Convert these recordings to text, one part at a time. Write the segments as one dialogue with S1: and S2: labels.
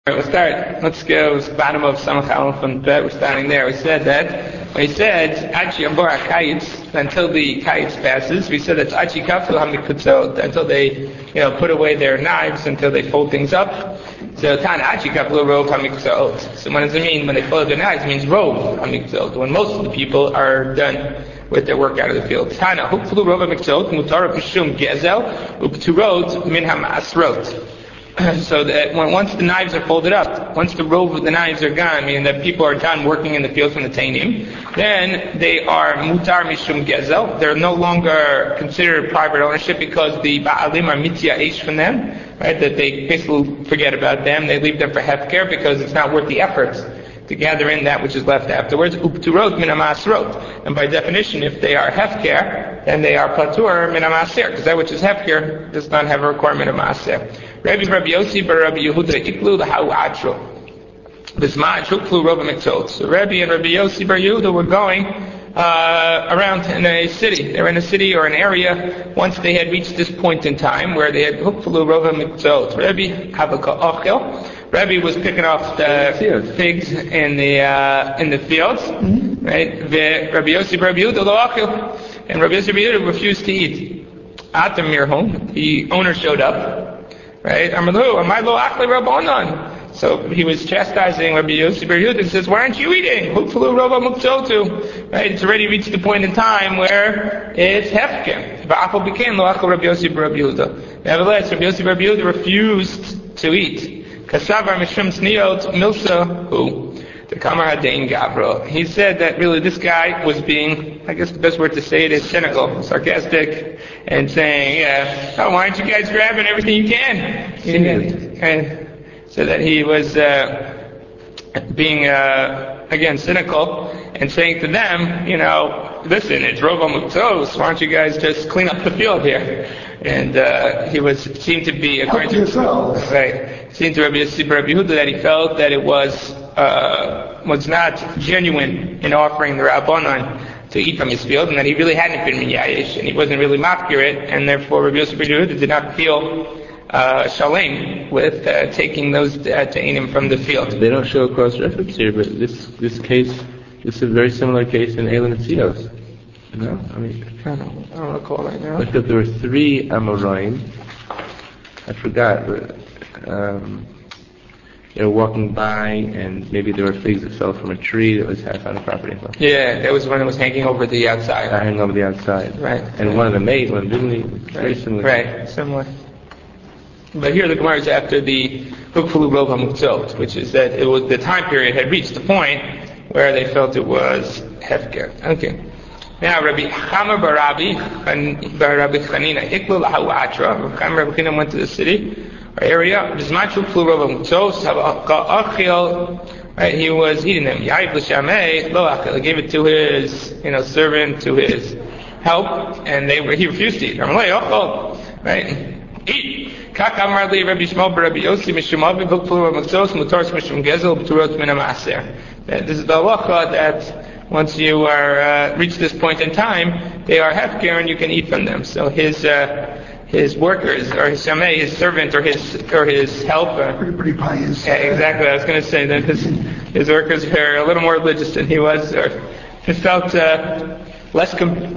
S1: All right, we'll start. Let's go to the bottom of Samach Aleph and Bet. We're starting there. We said that when he said Achi Abor HaKayitz, until the Kayitz passes, we said that's Achi Kafel HaMikutzot, until they, put away their knives, until they fold things up. So Tan Achi Kafel Rov HaMikutzot. So what does it mean when they fold their knives? It means Rov HaMikutzot, when most of the people are done with their work out of the field. Tana Hukflu Rov HaMikutzot Mutar Pishum Gezel Upturot Min HaMasrot. So that once the knives are folded up, once the robe of the knives are gone, meaning that people are done working in the field from the Tainim, then they are mutar mishum gezel. They're no longer considered private ownership because the ba'alim are mitya eish from them, right? That they basically forget about them. They leave them for hefker because it's not worth the effort to gather in that which is left afterwards. Upturot min hamasrot. And by definition, if they are hefker, then they are platur min hamaser, because that which is hefker does not have a requirement of maser. Rabbi Yossi bar Rabbi Yehuda iklu l'hau atro. Bisma'at shuklu Rabbi Miktot. So Rabbi and Rabbi Yossi bar Yehuda were going around in a city. They were in a city or an area once they had reached this point in time where they had hukfulu Rabbi Miktot. Rabbi Havaka Ochel. Rabbi was picking off the figs in the fields, right? Rabbi Yossi bar Rabbi Yehuda lo achil. And Rabbi Yossi bar Yehuda refused to eat. Atam Mirhom, the owner showed up. Right? So he was chastising Rabbi Yossi bar Yehuda and says, why aren't you eating? Right? It's already reached the point in time where it's hefker. Nevertheless, Rabbi Yossi bar Yehuda refused to eat. Kasavar mishum sniot milsa hu. The Kamar Hadain Gavra. He said that really this guy was being, I guess the best word to say it is cynical, sarcastic, and saying, why aren't you guys grabbing everything you can? And so that he was being, again, cynical, and saying to them, listen, it's Rov HaMiktzos, why don't you guys just clean up the field here? And he seemed to be, according to yourself, right, seemed to Rabbi Yossi bar Rabbi Yehuda that he felt that it was not genuine in offering the Rabbanan to eat from his field, and that he really hadn't been miyayish, and he wasn't really mafkir, and therefore Rabbi Yossi bar Yehuda did not feel shalem with taking those ta'anim from the field.
S2: They don't show a cross-reference here, but this case, this is a very similar case in Eilim Tzios. No?
S1: I don't recall right now.
S2: Because there were 3 Amoraim. I forgot, but they were walking by, and maybe there were figs that fell from a tree that was half on the property.
S1: Yeah, that was when it was hanging over the outside.
S2: Hanging over the outside.
S1: Right.
S2: And one of them ate one, didn't he? Very similar.
S1: Right, similar. But here the Gemara is after the Hukfulu Rov HaMiktzot, which is that it was the time period had reached the point where they felt it was hefker. Okay. Now Rabbi Chama bar Rabbi Chanina Iklu l'hau atra. Rabbi Chama bar Rabbi Chanina went to the city or area. Right, he was eating them. Yaib l'shamei lo achil. He gave it to his servant, to his help, and he refused to eat. Right, eat. Kakamar li Rabbi Shmuel bar Rabbi Yossi mishum avi v'kfulu v'miktzos mutar mishum gezel b'turot min ha'maser. This is the halacha that once you are reach this point in time, they are hefker and you can eat from them. So his workers, or his shamei, his servant, or his helper.
S3: Pretty pious.
S1: Yeah, exactly. I was going to say that his workers were a little more religious than he was, or he felt less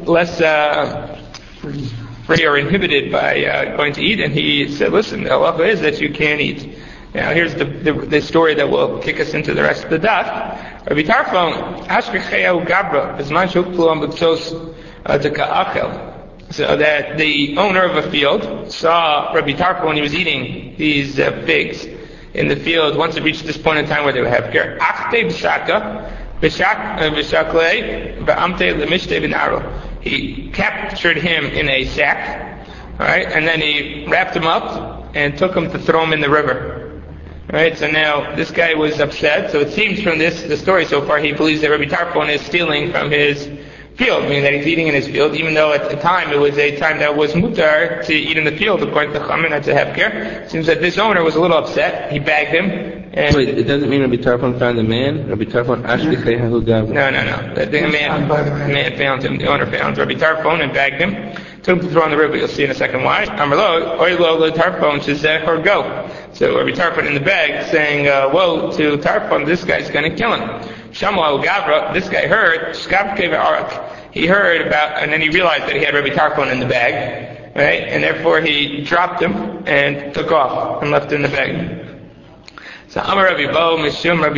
S1: free or inhibited by going to eat, and he said, "Listen, the halacha is that you can't eat." Now here's the story that will kick us into the rest of the daf. Rabbi Tarfon, Ashkecheyahu Gabra, Bizman Shuklu Am B'Ksos Deka'achel. So that the owner of a field saw Rabbi Tarfon when he was eating these figs in the field. Once it reached this point in time where they would have care, Achte B'Shaka, B'Shakle, B'Amte L'Mishte B'Naro. He captured him in a sack, all right, and then he wrapped him up and took him to throw him in the river. Right, so now this guy was upset. So it seems from the story so far, he believes that Rabbi Tarfon is stealing from his field, meaning that he's eating in his field, even though at the time it was a time that was mutar to eat in the field according to Chamin and to hefker. It seems that this owner was a little upset. He bagged him.
S2: Wait, it doesn't mean Rabbi Tarfon found the man? Rabbi Tarfon Ashkecheyahu Gabra.
S1: No. The man found him. The owner found Rabbi Tarfon and bagged him. took him to throw in the river. You'll see in a second why. Amarlo, oilo le Tarfon, shezeh or go. So Rabbi Tarfon in the bag saying, woe to Tarfon, this guy's going to kill him. Shamuel Gavra, this guy heard, he heard about, and then he realized that he had Rabbi Tarfon in the bag, right? And therefore he dropped him and took off and left him in the bag. So Amar Rabbi Bo, Mishum Rabbi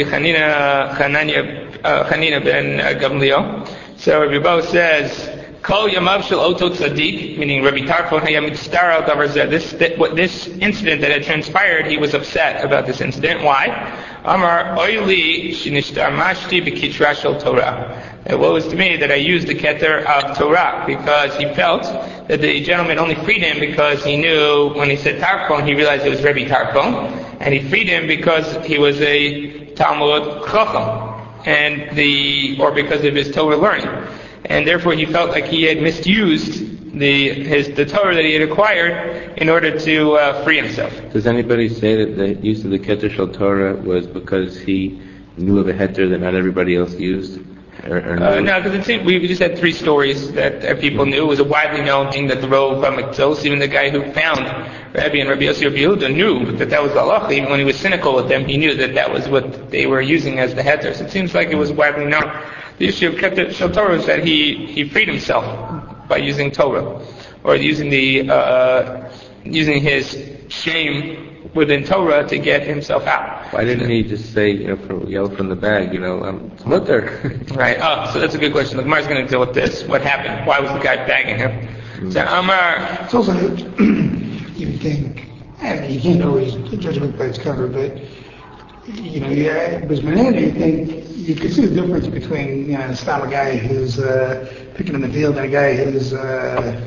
S1: Chanina ben Gamliel. So Rabbi Bo says, Kol Yamav Shel Oto Tzaddik, meaning Rabbi Tarfon Hayam Mitztar al Davar Zeh. This incident that had transpired, he was upset about this incident. Why? Amar Oili Shinishtamashti B'Kitra Shel Torah. It was to me that I used the keter of Torah because he felt that the gentleman only freed him because he knew when he said Tarfon, he realized it was Rabbi Tarfon, and he freed him because he was a Talmud Chacham, or because of his Torah learning. And therefore he felt like he had misused the Torah that he had acquired in order to free himself.
S2: Does anybody say that the use of the Keter Shel Torah was because he knew of a heter that not everybody else used?
S1: No, because we just had 3 stories that people knew. It was a widely known thing that the Rov HaMiktos, even the guy who found Rabbi and Rabbi Yossi Rabbi Yehuda, knew that was the halacha. Even when he was cynical with them, he knew that was what they were using as the heter. So it seems like it was widely known. The issue of Keter Shel Torah is that he freed himself by using Torah, or using using his shame within Torah to get himself out.
S2: Why didn't he just say, yell from the bag, it's mutter?
S1: Right. Oh, so that's a good question. The Gemara is going to deal with this. What happened? Why was the guy bagging him? So Amar.
S3: It's also, you think, you can't always judge a book by its cover, but Bismananda, you could see the difference between, the style of guy who's picking in the field and a guy who's, a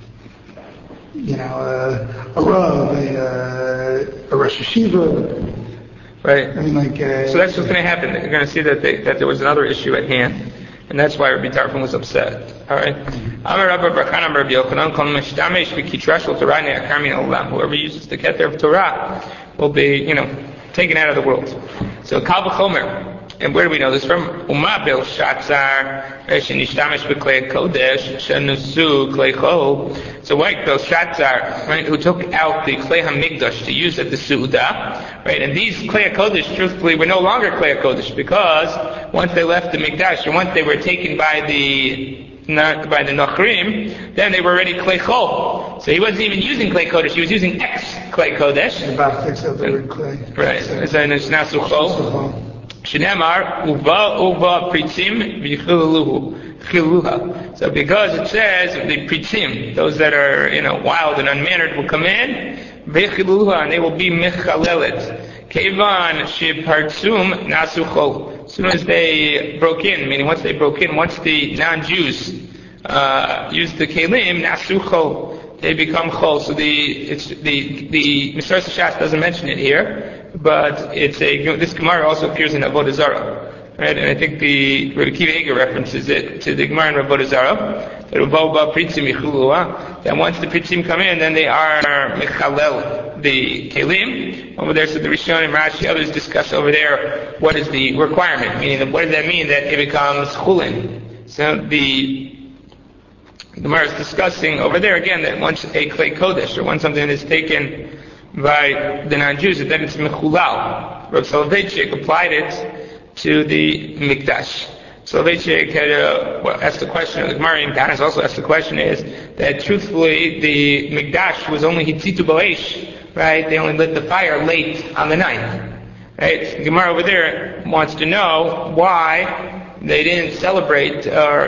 S3: Rav, a Rosh Hashiva.
S1: Right.
S3: I mean,
S1: so that's what's going to happen. You're going to see that there was another issue at hand, and that's why Rabbi Tarfon was upset. All right. Whoever uses the keter of Torah will be, taken out of the world. So Kal V'chomer. And where do we know this from? Uma Bel Shatzar Shenishtamesh B'Klei Kodesh Shenusu Klei Chol. So like Bel Shatzar, right, who took out the Klei HaMikdash to use at the Su'udah, right? And these Klei HaKodesh, truthfully, were no longer Klei HaKodesh because once they left the Mikdash, and once they were taken by the Nachrim, then they were already Klei Chol. So he wasn't even using Klei Kodesh, he was using Klei Kodesh.
S3: About fix up the word Klei.
S1: Right. And it's Nasu Chol. Shneimar uva pritzim v'chiluha. So because it says the pritzim, those that are wild and unmannered, will come in v'chiluha, and they will be mechalelet. Kevan shepartzum nasu chol. As soon as they broke in, meaning once the non-Jews used the kelim nasu chol, they become chol. So the Mesorah Shas doesn't mention it here. But this Gemara also appears in Avodah Zarah, right? And I think the Rabbi Akiva Eiger references it to the Gemara in Avodah Zarah that once the Pritzim come in, then they are Mechalel the Kelim over there. So the Rishon and Rashi, others discuss over there what is the requirement, meaning what does that mean that it becomes Chulin. So the Gemara is discussing over there again that once a Klei Kodesh, or once something is taken by the non-Jews, and then it's mechulal. Rav Soloveitchik applied it to the Mikdash. Soloveitchik had asked the question, the Gemara in Tanis also asked the question, is that truthfully the Mikdash was only hitzitu b'leish, right? They only lit the fire late on the ninth, right? The Gemara over there wants to know why they didn't commemorate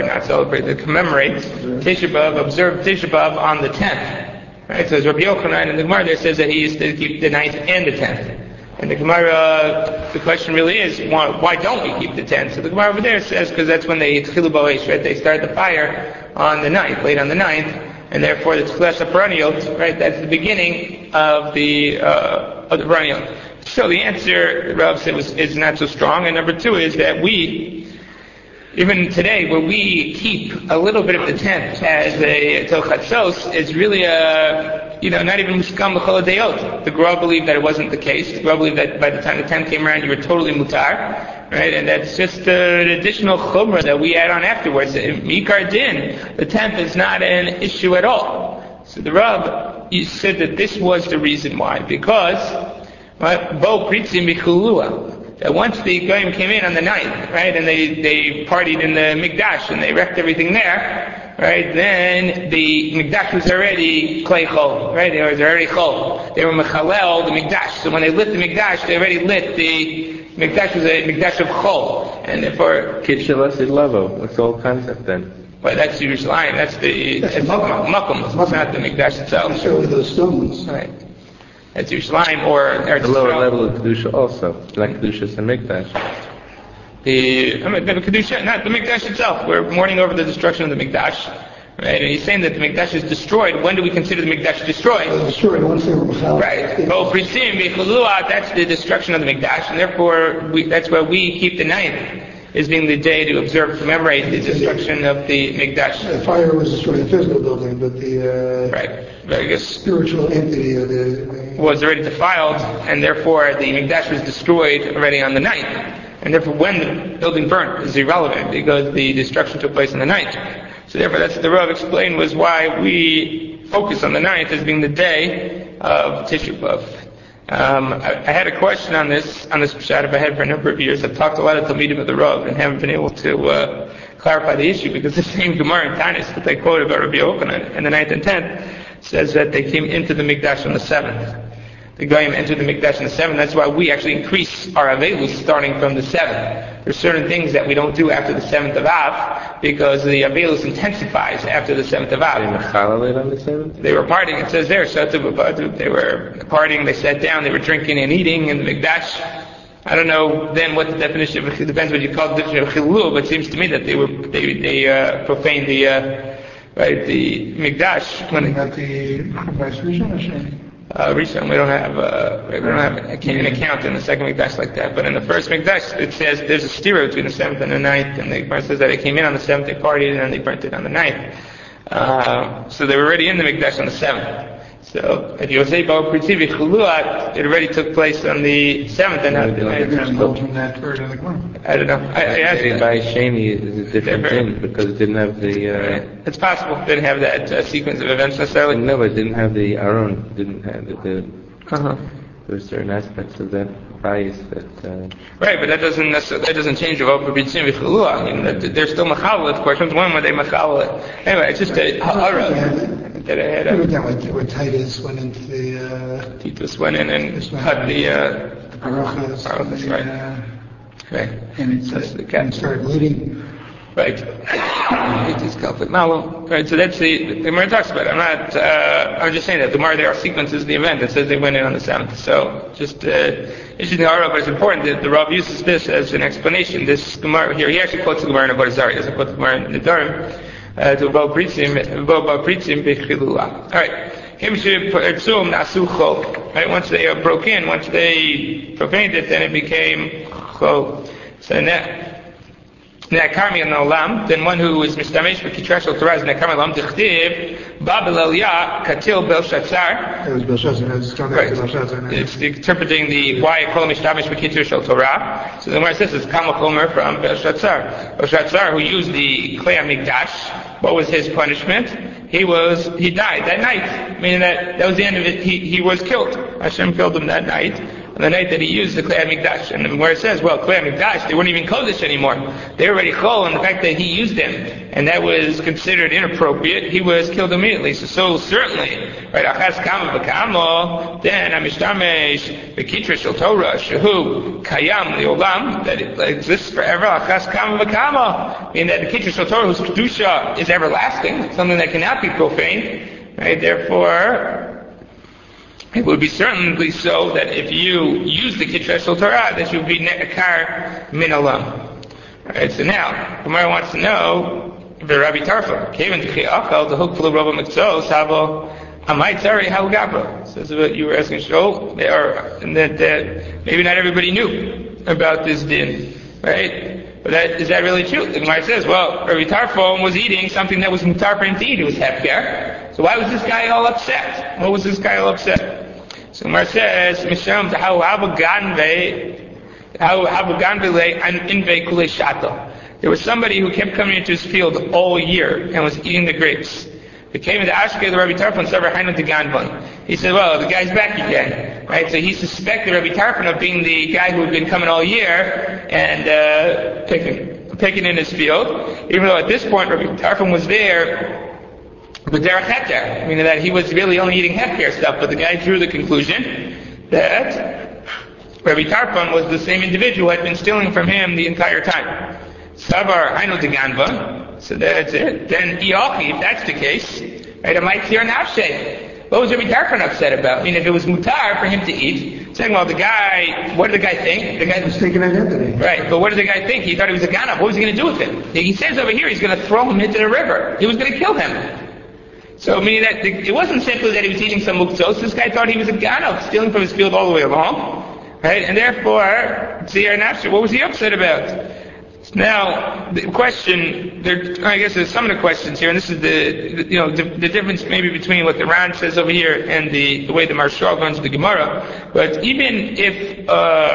S1: Tisha B'Av, observe Tisha B'Av on the 10th. Right, so Rabbi Yochanan in the Gemara there says that he used to keep the 9th and the 10th. And the Gemara, the question really is, why don't we keep the 10th? So the Gemara over there says, because that's when they Tchilu B'Eish, right? They start the fire on the 9th, late on the 9th, and therefore the Tchilas HaPeraniot, right? That's the beginning of the Peraniot. So the answer, Rav said, is not so strong. And number 2 is that even today, where we keep a little bit of the 10th as a Tel Chatzos, is really not even Muskam L'chol Deot. The Gra believed that it wasn't the case. The Gra believed that by the time the 10th came around, you were totally mutar. right? And that's just an additional chumrah that we add on afterwards. Mikar din, the 10th is not an issue at all. So the Rav, you said that this was the reason why, because bo pritzim bichulua, that once the Goyim came in on the 9th, right, and they partied in the Mikdash and they wrecked everything there, right, then the Mikdash was already clay chol, right, it was already chol. They were mechalel the Mikdash, so when they lit the Mikdash, they already lit the Mikdash was a Mikdash of chol, and therefore
S2: Kitchelas Lavo. What's the whole concept then?
S1: Well, that's Yerushalayim. That's Makom. It's not the Mikdash itself.
S3: Show those stones.
S1: Right. That's Yerushalayim or Eretz
S2: The lower
S1: Yisrael.
S2: level of Kedusha also, like Kedushas and Mikdash.
S1: The Kedusha, not the Mikdash itself. We're mourning over the destruction of the Mikdash. Right? And he's saying that the Mikdash is destroyed. When do we consider the Mikdash destroyed?
S3: Destroyed once they were mechal.
S1: Right. Bo pritzim b'chulua, that's the destruction of the Mikdash, and therefore that's why we keep the 9th as being the day to observe, commemorate the destruction of the Mikdash.
S3: The fire was destroying the physical building, but the
S1: Right. I guess
S3: spiritual entity of the
S1: was already defiled, and therefore the Mikdash was destroyed already on the 9th. And therefore when the building burnt is irrelevant, because the destruction took place on the 9th. So therefore that's what the Rav explained was why we focus on the 9th as being the day of Tisha B'Av. I had a question on this Pshat I've had for a number of years. I've talked to a lot of Talmidim of the Rav and haven't been able to clarify the issue, because the same Gemara in Tanis that they quoted about Rabbi Yochanan in the 9th and 10th says that they came into the Mikdash on the 7th. The Goyim entered the Mikdash on the 7th. That's why we actually increase our Avelus starting from the 7th. There's certain things that we don't do after the 7th of Av, because the Avelus intensifies after the 7th of Av.
S2: On the 7th?
S1: They were partying. It says there, they were partying, they sat down, they were drinking and eating in the Mikdash. I don't know then what the definition of, it depends what you call the definition of Chilul, but it seems to me that they profaned the Mikdash.
S3: when they got the vice Rishon.
S1: Recently, we don't have an account in the second Mikdash like that. But in the first Mikdash, it says there's a stira between the 7th and the 9th, and the Gemara says that they came in on the 7th, they partied, and then they burnt it on the 9th. So they were already in the Mikdash on the 7th. So at Yosei Bo Pritzivi Chuluat, it already took place on the 7th, and I don't know. I asked that.
S2: By Shani is a different thing, because it didn't have the.
S1: It's possible it didn't have that sequence of events necessarily.
S2: No, it didn't have the Aaron. Didn't have the.
S1: Uh-huh.
S2: There were certain aspects of that bias that.
S1: Right, but that doesn't change the vote for B'tzim v'chulua. I mean, they're still mechalel. The question is, when were they mechalel? Anyway, it's just a that I had.
S3: Where Titus went into the.
S1: Titus went in and cut the
S3: Parochas,
S1: right. Right.
S3: And it started bleeding.
S1: Right. Right. So that's the Gemara talks about it. I'm just saying that the Gemara there are sequences of the event that says they went in on the 7th. So just issuing the Ara, but it's important that the Rav uses this as an explanation. This Gemara here, he actually quotes the Gemara in Avodah Zarah. He doesn't quote the Gemara in the Nedarim to Bo Pritzim b'chilula. All right. Right. Once they broke in, once they profaned it, then it became chol. So Ne'akarmi Olam, then one who is Mishtamesh B'Kitra Shel Torah is Ne'akarmi Olam T'chtiv Babel Eliyah Katil Belshazzar.
S3: It was Belshazzar. It's turned out to Belshazzar.
S1: It's interpreting the why it called Mishtamesh B'Kitra Shel Torah. So the Gemara says it's Kama Chomer from Belshazzar. Belshazzar, who used the Klei HaMikdash, what was his punishment? He died that night. Meaning that was the end of it. He was killed. Hashem killed him that night. On the night that he used the Klei HaMikdash. And where it says, well, Klei HaMikdash, they weren't even Kodesh anymore. They were already Chol, and the fact that he used them, and that was considered inappropriate, he was killed immediately. So certainly, right, Achas Kama V'Kamo, then Amishtamesh B'Kitra Shel Torah, Shehu Kayam Li'olam, that it exists forever, Achas Kama V'Kamo, meaning that the Kitra Shel Torah, whose Kedusha is everlasting, something that cannot be profaned, right, therefore, it would be certainly so that if you use the Kitra Shel Torah, that you would be ne'akar min olam. Alright, so now, Gemara wants to know, the Rabbi Tarfa, came into Chi'achal, the hook full of Rabbi Mitzvah, Sabo, Amai Tzari Hal Gabra. So you were asking, and that maybe not everybody knew about this din, right? But is that really true? The Gemara says, well, Rabbi Tarfa was eating something that was mutar for him to eat. It was hefker. So why was this guy all upset? What was this guy all upset? So Gemara says, Misham Tahawav Ganve There was somebody who kept coming into his field all year and was eating the grapes. He came into Ashke, the Rabbi Tarfon, he said, well, the guy's back again, right? So he suspected Rabbi Tarfon of being the guy who had been coming all year and picking in his field, even though at this point Rabbi Tarfon was there with derech heter, meaning that he was really only eating hefker stuff, but the guy drew the conclusion that Rabbi Tarfon was the same individual who had been stealing from him the entire time. Savar Hainu Deganva. So that's it. Then Iochi, if that's the case, right, it might clear an Avshay. What was Rabbi Tarfon upset about? I mean, if it was mutar for him to eat, saying, well, the guy, what did the guy think? The guy
S3: was taking identity.
S1: Right, but what did the guy think? He thought he was a ganav. What was he going to do with him? He says over here he's going to throw him into the river. He was going to kill him. So, meaning that it wasn't simply that he was eating some muktzos. This guy thought he was a ganav, stealing from his field all the way along. Right, and therefore, Tzir Nafshe, what was he upset about? Now, the question, I guess there's some of the questions here, and this is the difference maybe between what the Ran says over here and the way the Marshal runs the Gemara. But even if he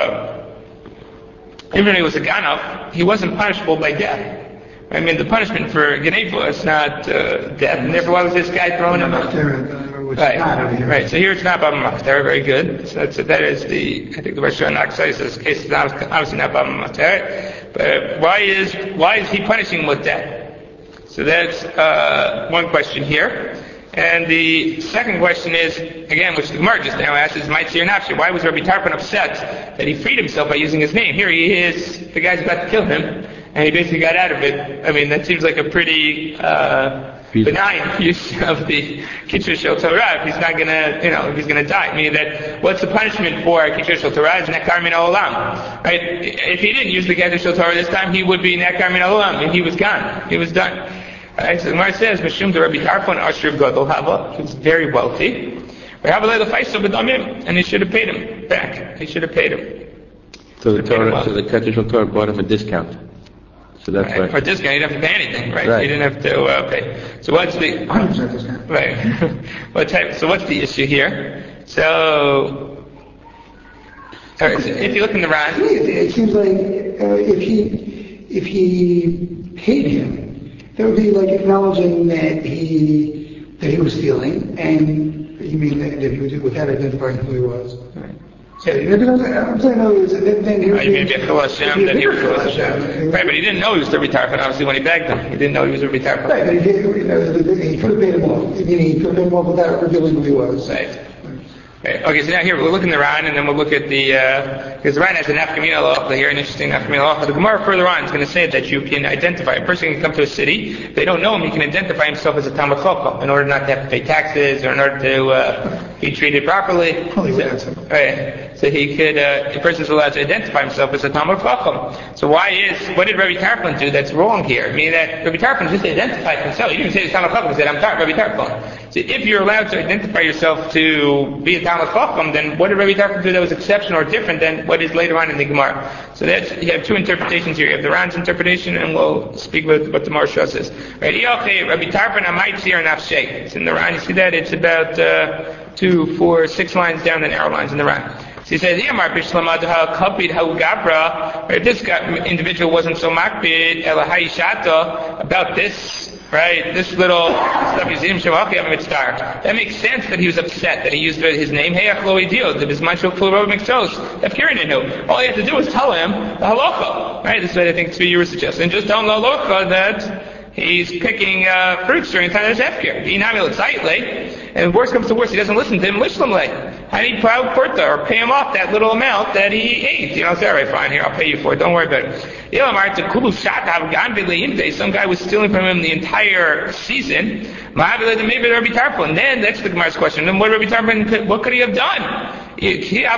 S1: was a ganav, he wasn't punishable by death. I mean, the punishment for Geneva is not death, and therefore why was this guy thrown in? Right. So here it's not Baba Makhtar. Very good. So that is I think the Rosh Hashanah says this case is obviously not Baba Makhtar. But why is he punishing with death? So that's one question here. And the second question is, again, which the Gemara just now asks, is Maitzir Nafshi. Why was Rabbi Tarfon upset that he freed himself by using his name? Here he is, the guy's about to kill him, and he basically got out of it. I mean, that seems like a pretty benign use of the Kitzur Shel Torah. If he's not gonna, if he's gonna die. Meaning that, what's the punishment for Kitzur Shel Torah? Is Nekar Min Olam. Right? If he didn't use the Kitzur Shel Torah this time, he would be Nekar Min Olam, and he was gone. He was done. Right? So the Gemara says, Mishum to Rabbi Tarfon Asher Gadol Hava. He was very wealthy. And he should have paid him back. He should have paid him.
S2: So the Kitzur Shel Torah bought him a discount. So that's right.
S1: For discount, you didn't have to pay anything, right? You didn't have to pay. So what's the
S3: 100% discount?
S1: Right. So what's the issue here? So, all right, so if you look in the Ran,
S3: it seems like if he paid him, that would be like acknowledging that he was stealing, and you mean that he was without identifying who he was.
S1: Right.
S3: So, I'm saying, no, then he was
S1: maybe a Chil Hashem, that he was Chil Hashem. Right, but he didn't know he was Rabbi Tarfon, obviously, when he begged him. He didn't know he was Rabbi Tarfon.
S3: Right, but he could have paid him off. He could have paid him off without revealing who he was.
S1: Right. Okay, so now here we'll look in the Ran, and then we'll look at because the Ran has an Nafkamina Halacha here, an interesting Nafkamina Halacha. The Gemara further on is going to say that you can identify, a person can come to a city, if they don't know him, he can identify himself as a Talmud Chacham in order not to have to pay taxes, or in order to be treated properly. So he could, a person is allowed to identify himself as a Talmud Chacham. So what did Rabbi Tarfon do that's wrong here? Meaning that Rabbi Tarfon just identified himself. He didn't say he's Talmud Chacham, he said, I'm Rabbi Tarfon. So if you're allowed to identify yourself to be a Talmud Chacham, then what did Rabbi Tarfon do that was exceptional or different than what is later on in the Gemara? So you have two interpretations here. You have the Ran's interpretation, and we'll speak with what the Marsha says. Right? Rabbi Tarfon Amaitzir Nafshei. It's in the Ran. You see that? It's about 2, 4, 6 lines down, the narrow lines in the Ran. So he says, if this individual wasn't so makbid about this, right, this little stuff, that makes sense that he was upset, that he used his name, all he had to do was tell him the halacha, right? This is what I think Tzvi, you were suggesting. And just tell him the halacha that he's picking fruits during the time there's hefker. And worst comes to worst, he doesn't listen to him. I need proud porta, or pay him off that little amount that he ate. Say, all right, fine, here, I'll pay you for it. Don't worry about it. Some guy was stealing from him the entire season. And then that's the Gemara's question. Then what could he have done? He's going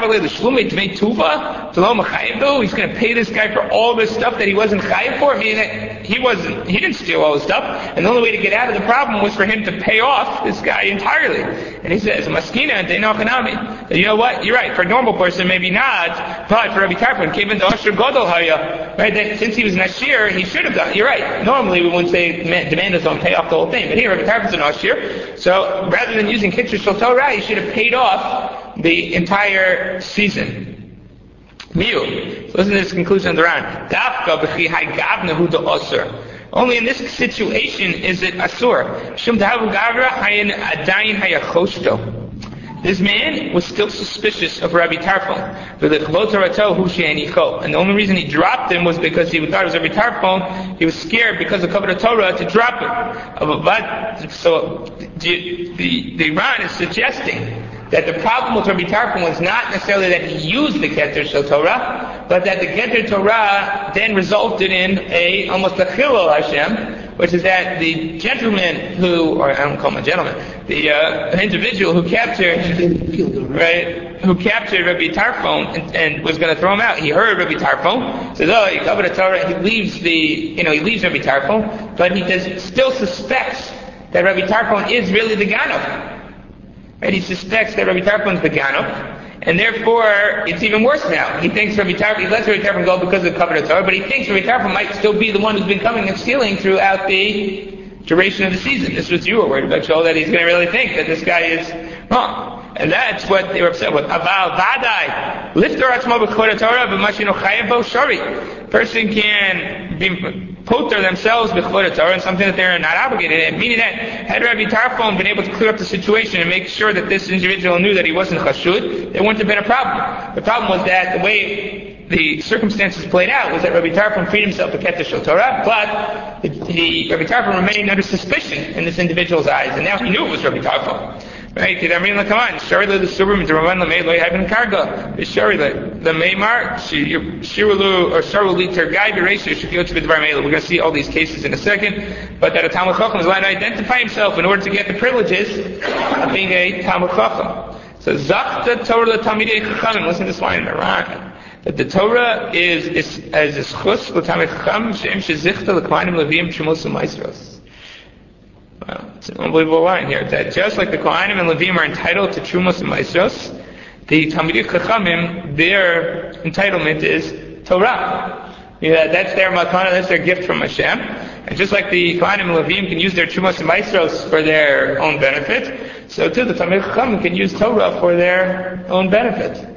S1: to pay this guy for all this stuff that he wasn't chayiv for. I mean, he didn't steal all this stuff, and the only way to get out of the problem was for him to pay off this guy entirely. And he says, "Maskina and you know what? You're right. For a normal person, maybe not. But for Rabbi Tarfon, came into Asher Gadol Haya, right? That since he was an Ashir, he should have done it. You're right. Normally, we wouldn't say demand us on pay off the whole thing, but here Rabbi Tarfon's an Ashir, so rather than using Kitzur Shel Torah, he should have paid off the entire season. Miu. So listen to this conclusion of the Ran. Dafka b'chi haygavna hu da'asur. Only in this situation is it asur. Shum dahavu gavra hayin adayin hayachoshto. This man was still suspicious of Rabbi Tarfon. And the only reason he dropped him was because he thought it was Rabbi Tarfon. He was scared because of Kavod Torah to drop him. But so the Ran is suggesting that the problem with Rabbi Tarfon was not necessarily that he used the Keter Shel Torah, but that the Keter Torah then resulted in almost a Chilul Hashem, which is that the gentleman or I don't call him a gentleman, the individual who captured Rabbi Tarfon and was going to throw him out. He heard Rabbi Tarfon, says, "Oh, he covered the Torah." He leaves Rabbi Tarfon, but he still suspects that Rabbi Tarfon is really the Ganov. Right? He suspects that Rabbi Tarfon is the Ganov. And therefore, it's even worse now. He thinks he lets Rabbi Tarfon go because of the Kavod Torah, but he thinks Rabbi Tarfon might still be the one who's been coming and stealing throughout the duration of the season. This was you were worried about, Joel, that he's going to really think that this guy is wrong. And that's what they were upset with. Aval vadai lifter atzmo b'kavod Torah b'mashinu chayav bo shari. Person can be poter themselves b'kavod Torah and something that they're not obligated in. Meaning that had Rabbi Tarfon been able to clear up the situation and make sure that this individual knew that he wasn't chashud, there wouldn't have been a problem. The problem was that the way the circumstances played out was that Rabbi Tarfon freed himself of Keter Shel Torah, but Rabbi Tarfon remained under suspicion in this individual's eyes, and now he knew it was Rabbi Tarfon. Right? Come on. Sharila the Subram the Ravan Lamei Lo Yavin Karga. Sharila the Maymar Shirulu or Sharuli Tergai Beresha should go to the Dvar Mela. We're going to see all these cases in a second. But that a Talmud Chacham is allowed to identify himself in order to get the privileges of being a Talmud Chacham. So Zachta Torah Talmidei Chachamim. Listen to this line in the Ran. That the Torah is as a schus l'Talmid Chacham she'em shezichta l'kleinim leviim trumos u'maisros. Wow, it's an unbelievable line here. That just like the Kohanim and Levim are entitled to Trumos and Maestros, the Talmidei Chachamim, their entitlement is Torah. That's their matana, that's their gift from Hashem. And just like the Kohanim and Levim can use their Trumos and Maestros for their own benefit, so too the Talmidei Chachamim can use Torah for their own benefit.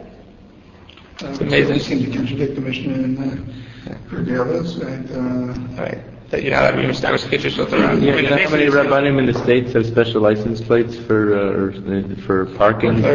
S1: It's amazing.
S3: It seems to contradict the Mishnah in Pergelis, right?
S1: Right. That you're not allowed to be Mishtamesh Keter Shel Torah.
S2: Yeah, how many Rabbanim in the States have special license plates for parking?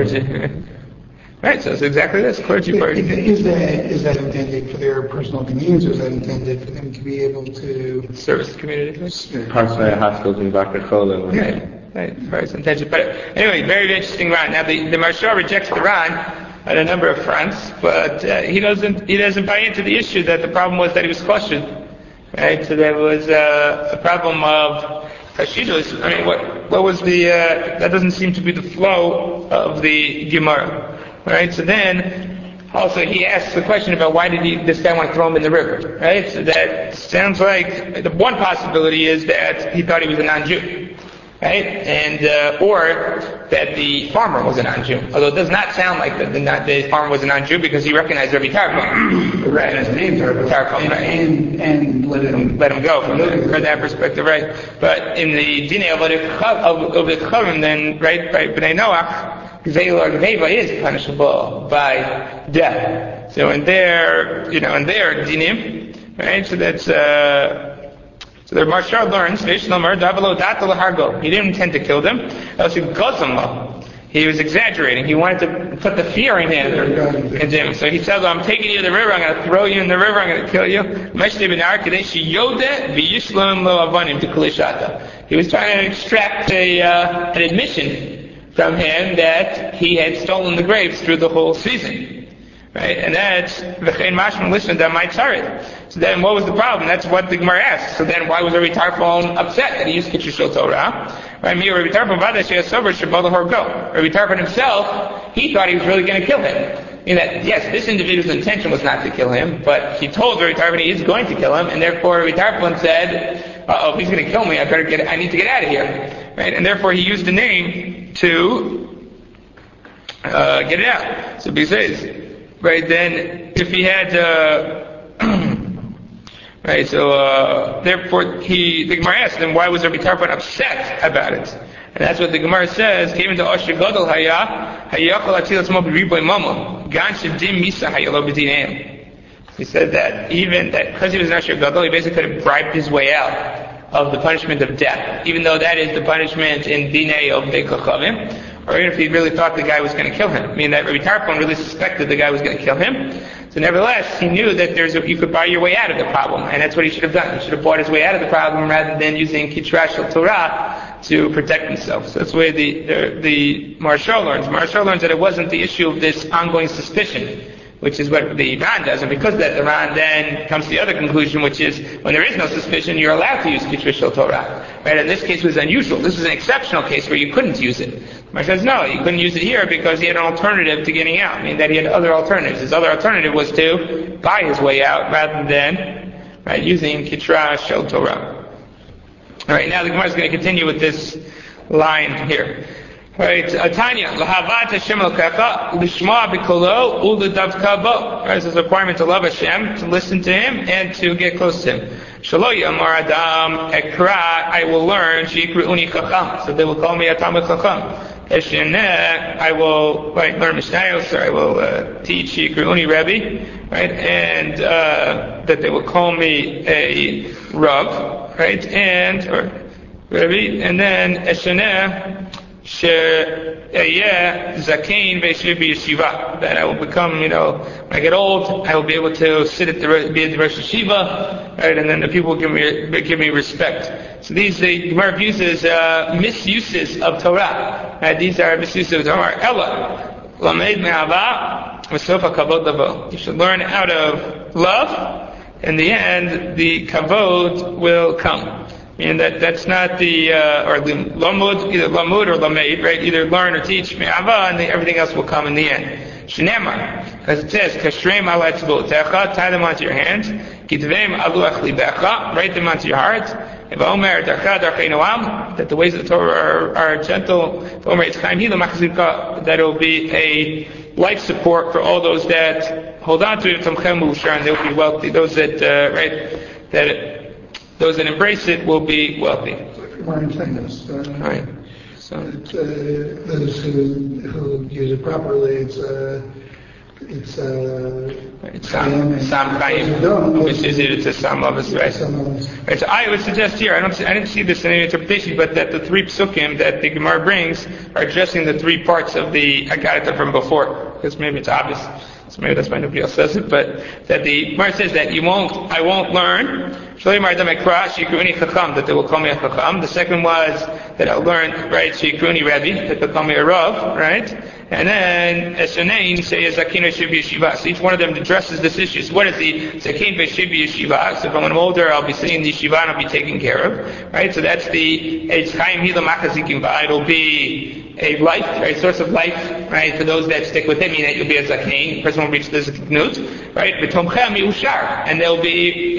S1: Right, so it's exactly this, clergy party.
S3: Is that intended for their personal convenience, or is that intended for them to be able to
S1: service the community?
S2: Parks by hospitals in Bakar Chola.
S1: Right, as far as intention. But anyway, very interesting Ran. Now the Maharsha rejects the Ran on a number of fronts, but he doesn't buy into the issue that the problem was that he was questioned. Right, so there was a problem of Hashidus. I mean, what was that doesn't seem to be the flow of the Gemara. Right, so then also he asks the question about why did this guy want to throw him in the river. Right, so that sounds like the one possibility is that he thought he was a non-Jew. Right, and or that the farmer was a non-Jew. Although it does not sound like the farmer was a non-Jew because he recognized Rabbi Tarfon.
S3: Right, his name Tarfon, and
S1: let him go from that perspective, right? But in the Dinei of the Chavim, then right by Bnei Noach, Gzeil or Geveva is punishable by death. So in their dinim, right? So that's. So the Maharsha learns, he didn't intend to kill them. He was exaggerating. He wanted to put the fear in him. So he said, I'm taking you to the river, I'm going to throw you in the river, I'm going to kill you. He was trying to extract an admission from him that he had stolen the grapes through the whole season. Right? And that's v'chein mashman listen that might tzarit. So then what was the problem? That's what the Gemara asks. So then why was Rabbi Tarfon upset that he used Keter Shel Torah? Right? Rabbi Tarfon vada she'asover shebala horgo. Rabbi Tarfon himself, he thought he was really going to kill him. In that, yes, this individual's intention was not to kill him, but he told Rabbi Tarfon he is going to kill him, and therefore Rabbi Tarfon said, if he's going to kill me, I need to get out of here. Right? And therefore he used the name to get it out. So he says, right, then if he had right, so therefore the Gemara asked him, why was Rabbi Tarfon upset about it? And that's what the Gemara says, came into Asher Gadol Hayachol Atilas Mo B'Riboy Mama. Gan Shadim Misa Hayalo B'Dinayim. He said that even that because he was an Asher Gadol, he basically could have bribed his way out of the punishment of death, even though that is the punishment in Dinei of Beit Chachamim, or even if he really thought the guy was going to kill him. I mean, that Rabbi Tarfon really suspected the guy was going to kill him. So nevertheless, he knew that you could buy your way out of the problem, and that's what he should have done. He should have bought his way out of the problem rather than using Kitrash al Torah to protect himself. So that's the way the Maharshal learns. Maharshal learns that it wasn't the issue of this ongoing suspicion, which is what the Ran does, and because of that, the Ran then comes to the other conclusion, which is when there is no suspicion, you're allowed to use Kitrash al Torah. Right? And this case was unusual. This was an exceptional case where you couldn't use it. Mar says no, you couldn't use it here because he had an alternative to getting out. I mean that he had other alternatives. His other alternative was to buy his way out rather than using Kitrash al Torah. All right, now the Gemara is going to continue with this line here. Right, Tanya, lahavat Hashem Elokecha, lishma b'kolo u'ledavka bo. Right, so it's a requirement to love Hashem, to listen to Him, and to get close to Him. Shelo yamar adam ekra, I will learn, shikru'uni chacham, so they will call me a Talmid Chacham. Esheneh, I will learn Mishnayos, or I will teach shikru'uni Rebbe, right, and that they will call me a Rav, right, or Rebbe, and then Esheneh, Zakein Ve'Shiv Yeshiva. That I will become, when I get old, I will be able to be at the Rosh Yeshiva, right? And then the people will give me respect. So these the Gemara views as misuses of Torah. Right? These are misuses of Torah. Ella Lamed Me'ava V'Sofa Kavod Lavo. You should learn out of love. In the end, the kavod will come. And that's not the or lamud, either lamud or lamed, right? Either learn or teach me'ava, and everything else will come in the end. Shnema, as it says, kashrem ala tzvotecha, tie them onto your hands. Kitvem alu achlibecha, write them onto your heart. Evaomer darcha darchei noam, that the ways of the Torah are gentle. Evaomer itzchaim hila machzika, that it will be a life support for all those that hold on to it. Tomchem u'shar, and they will be wealthy. Those that those that embrace it will be wealthy. Right. So
S3: those who use it properly, it's
S1: Sam Chaim, which is it's a Sam Lavas, right? Right. So I would suggest here, I didn't see this in any interpretation, but that the three psukim that the Gemara brings are addressing the three parts of the Haggadah from before, because maybe it's obvious. So maybe that's why nobody else says it, but that the Gemara says that I won't learn. That they will call me a Chacham. The second was that I'll learn, right, Shikruni Rebbe, that they'll call me a Rav, right? And then Eshanein say Zakin V'Shiv Yeshiva. So each one of them addresses this issue. So what is the Zakin V'Shiv Yeshiva? So when I'm older, I'll be sitting in the yeshiva and I'll be taken care of, right? So that's the Eitz Chaim Hila Machazikim Ba. It'll be a life, right, source of life, right, for those that stick with him, meaning that you'll be a Zakin. The person will reach the Zaknut, right? V'Tomchem Yushar, and they'll be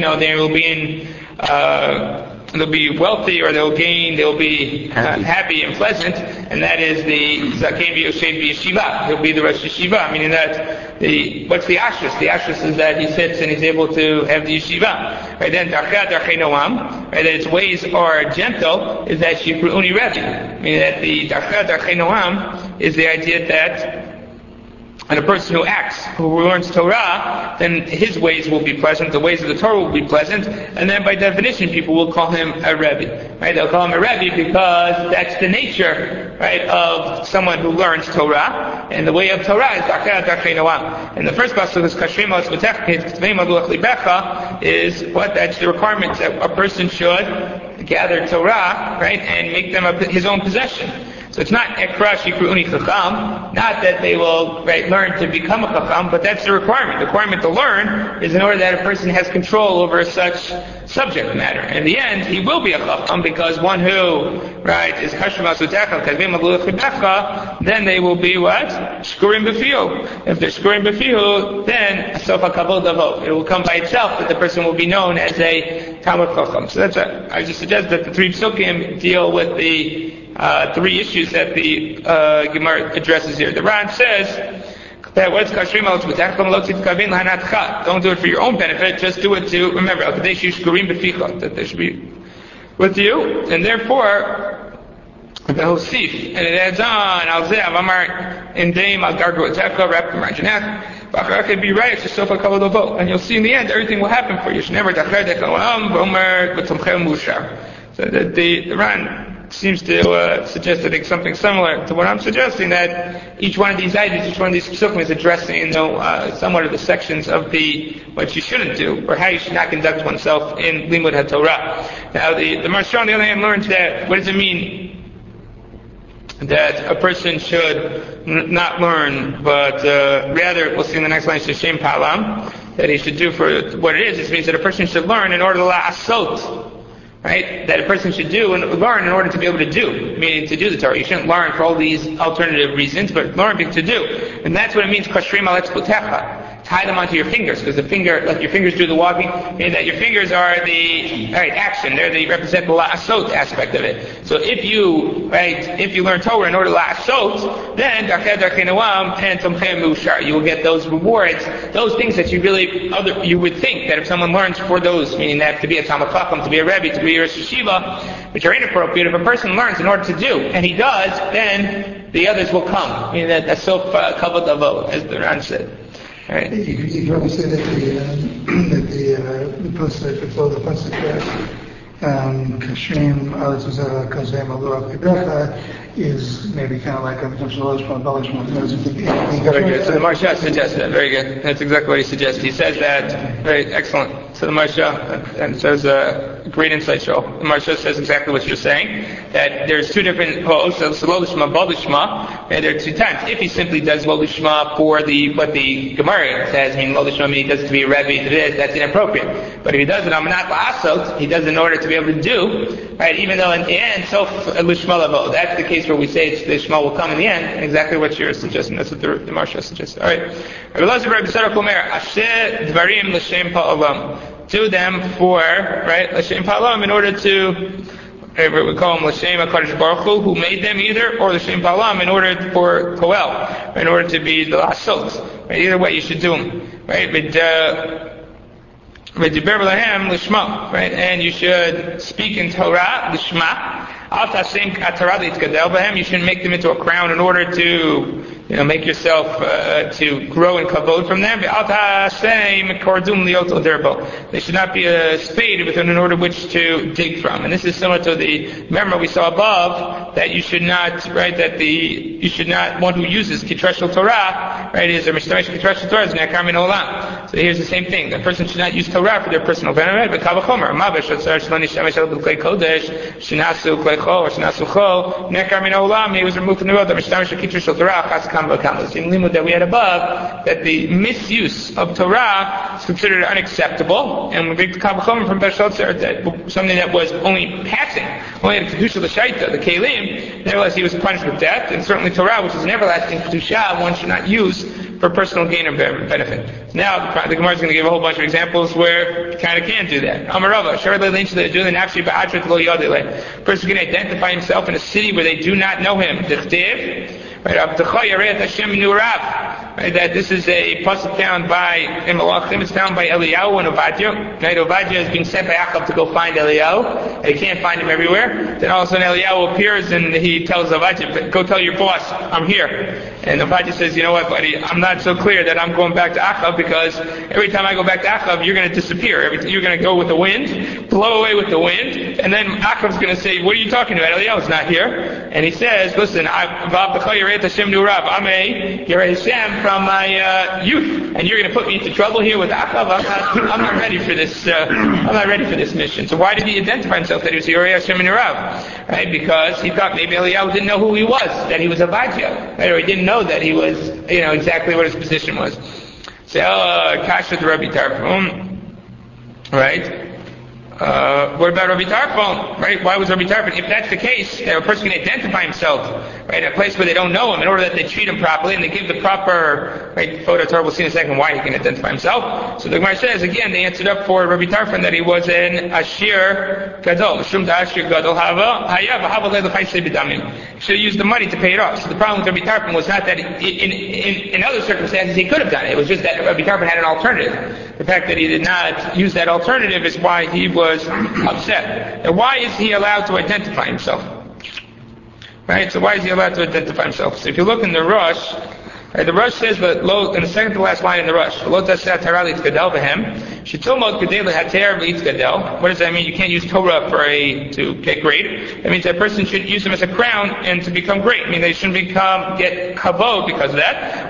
S1: they'll be wealthy, or they'll be happy and pleasant, and that is the Zakein V'Yoshev Yeshiva. He'll be the Rosh Yeshiva, meaning that what's the ashrus? The ashrus is that he sits and he's able to have the yeshiva. Right then, Darchei Noam, right, that its ways are gentle, is that Shikru'uni Rebbe. Meaning that the Darchei Noam is the idea that and a person who learns Torah, then his ways will be pleasant, the ways of the Torah will be pleasant, and then by definition people will call him a Rebbe. Right? They'll call him a Rebbe because that's the nature, right, of someone who learns Torah, and the way of Torah is Darchei Noam. And the first pasuk is Kashrei Ma'as B'Tech, K'tvei Ma'lu Achlibecha, is what? That's the requirement that a person should gather Torah, right, and make them his own possession. So it's not Ekra Shikru'uni Chacham, not that they will learn to become a Chacham, but that's the requirement. The requirement to learn is in order that a person has control over such subject matter. In the end, he will be a Chacham because one who, is Kashrei Ma'as B'Techa, K'tvei Ma'lu Achlibecha, then they will be what? Shkurim B'Fihu. If they're Shkurim B'Fihu, then Sofa Kavod Lavo. It will come by itself that the person will be known as a Talmid Chacham. So I just suggest that the three psukim deal with the three issues that the Gemara addresses here. The Ran says that what's Kashrei Ma'as B'Techa, don't do it for your own benefit, just do it to remember that they should be with you, and therefore the Hosif, and it adds on, Al Zev, Amar, Indaim, Al Gargu, Tefka, Rep, Marjanach, Bakar could be right, Sofa Kavalovo, and you'll see in the end, everything will happen for you. You should never Dacher Dekalam, Bomer, Batumchem Mushar. So the Ran seems to suggest that it's something similar to what I'm suggesting, that each one of these items, each one of these psukim is addressing, somewhat of the sections of what you shouldn't do, or how you should not conduct oneself in Limud HaTorah. Now, the Maharsha on the other hand learns that, what does it mean that a person should not learn, but rather, we'll see in the next line, Shem Palam, that he should do for what it is. It means that a person should learn in order to la'asot, right? That a person should do and learn in order to be able to do, meaning to do the Torah. You shouldn't learn for all these alternative reasons, but learn to do. And that's what it means, Kashrim Aletz Putecha. Tie them onto your fingers, because the finger, like your fingers do the walking, meaning that your fingers are the action. They represent the la'asot aspect of it. So if you learn Torah in order to la'asot, then you will get those rewards, those things that you would think that if someone learns for those, meaning that to be a Talmid Chacham, to be a Rebbe, to be a Rosh Yeshiva, which are inappropriate. If a person learns in order to do, and he does, then the others will come. Meaning that's so kavod avot, as the Ran said. Right.
S3: You can probably say that the pasuk before the pasuk Kashrim Aletz Uzara Kazem Alua Kibracha is maybe kind of like a potential embellishment.
S1: Very good. So the Maharsha suggests that. Very good. That's exactly what he suggests. He says that. Very excellent. So the Maharsha, and says a great insight, Joel. The Maharsha says exactly what you're saying. That there's two different Lolishma, Bolishma, and there are two times. If he simply does Lolishma for what the Gemara says, Lolishma means he does it to be a Rebbe, that's inappropriate. But if he does it on Manat La'asot, he does it in order to be able to do, right? Even though in the end, so Lishma Lavo, that's the case where we say the Shema will come in the end, and exactly what you're suggesting. That's what the Maharsha suggests. All right. Do them for, right, L'Shem Pa'alam, in order to, we call them L'Shem HaKadosh Baruch Hu, who made them either, or L'Shem Pa'alam, in order for Koel, in order to be the Lasot. Right? Either way, you should do them. Right? Right? And you should speak in Torah, Lishma. You shouldn't make them into a crown in order to, make yourself to grow in kavod from them. They should not be a spade within an order which to dig from. And this is similar to the memo we saw above, that you should not, right, you should not, one who uses Kitrashel Torah, right, is a Mishtamish Kitrashel Torah, is Nekar Min Olam. So here's the same thing. The person should not use Torah for their personal benefit, but Kavachomer, Mavish, Shinasu Klecho, or Shinasu Cho, Nekar Min Olam, he was removed from the world, the Mishtamish Kitrashel Torah, in limud that we had above, that the misuse of Torah is considered unacceptable, and we bring the Kavachomer from Beshotzer, that something that was only passing, only had a Kedusha L'Shaita, the Kelim, nevertheless he was punished with death, and certainly Torah, which is an everlasting Kedusha, one should not use for personal gain or benefit. Now, the Gemara is going to give a whole bunch of examples where you kind of can't do that. Amarava, a person can identify himself in a city where they do not know him. Right, that this is a pasuk found by Malachim. It's found by Eliyahu and Ovadia. Right, Ovadia is being sent by Achab to go find Eliyahu, and he can't find him everywhere. Then all of a sudden Eliyahu appears and he tells Ovadia, "Go tell your boss I'm here." And Ovadia says, "You know what, buddy? I'm not so clear that I'm going back to Achab, because every time I go back to Achab, you're going to disappear. You're going to go with the wind, blow away with the wind, and then Achab's going to say, 'What are you talking about? Eliyahu's not here.'" And he says, "Listen, I'm a Yerei Hashem from my youth, and you're going to put me into trouble here with Achab. I'm not ready for this. I'm not ready for this mission." So why did he identify himself that he was Yerei Hashem and Yerav? Right? Because he thought maybe Eliyahu didn't know who he was, that he was a Vajja, right? Or he didn't know that he was, exactly what his position was. So, Kasha to Rabbi Tarfon, right? What about Rabbi Tarfon? Right? Why was Rabbi Tarfon? If that's the case, a person can identify himself, right, in a place where they don't know him, in order that they treat him properly and they give the proper, right, photo Torah. We'll see in a second why he can identify himself. So the Gemara says, again, they answered up for Rabbi Tarfon that he was an Ashir Gadol. Shum da Ashir Gadol Hava, Hayav, Hava Leil Chaysei B'damim. He should have used the money to pay it off. So the problem with Rabbi Tarfon was not that in other circumstances he could have done it. It was just that Rabbi Tarfon had an alternative. The fact that he did not use that alternative is why he was upset. And why is he allowed to identify himself? Right? So why is he allowed to identify himself? So if you look in the Rosh, right, the Rosh says that in the second to last line in the Rosh, what does that mean? You can't use Torah to get great. That means that person should use them as a crown and to become great. I mean, they shouldn't get kavod because of that.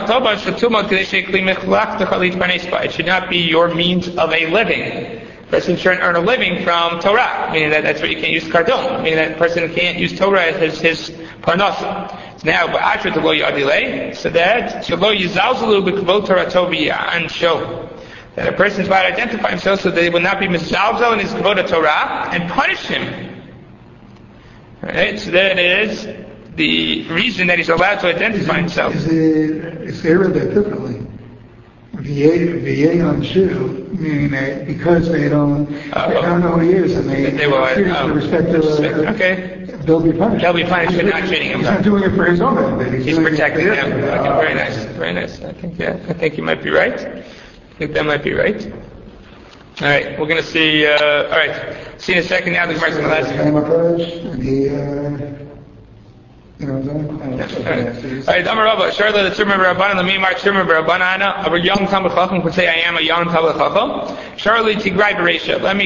S1: It should not be your means of a living. A person shouldn't earn a living from Torah, meaning that's why you can't use kardon, meaning that person can't use Torah as his parnasa. Now, ba'ashra to lo yadilei, so that shelo yizalzalu b'kavod Torah tovi and show that a person is allowed to identify himself so that he will not be mizalzal in his kavod Torah and punish him. Right? So that is the reason that he's allowed to identify himself.
S3: If they read that differently, VA on Shu, meaning that because they don't know who he is and they will respect they'll be punished.
S1: They'll be punished for not treating him.
S3: He's not doing it for his own benefit.
S1: He's protecting them. Okay, very nice, very nice. I think you might be right. I think that might be right. All right, we're going to see. All right, see in a second now. The Gemara's going to last.
S3: And he.
S1: Alright, Amar Rabba, Sharla the Tzurma Rabbanan, the Mimar Tzurma Rabbanana, our young Talmud Chacham could say, I am a young Talmud Chacham. Sharli Tigrai Beresha, let me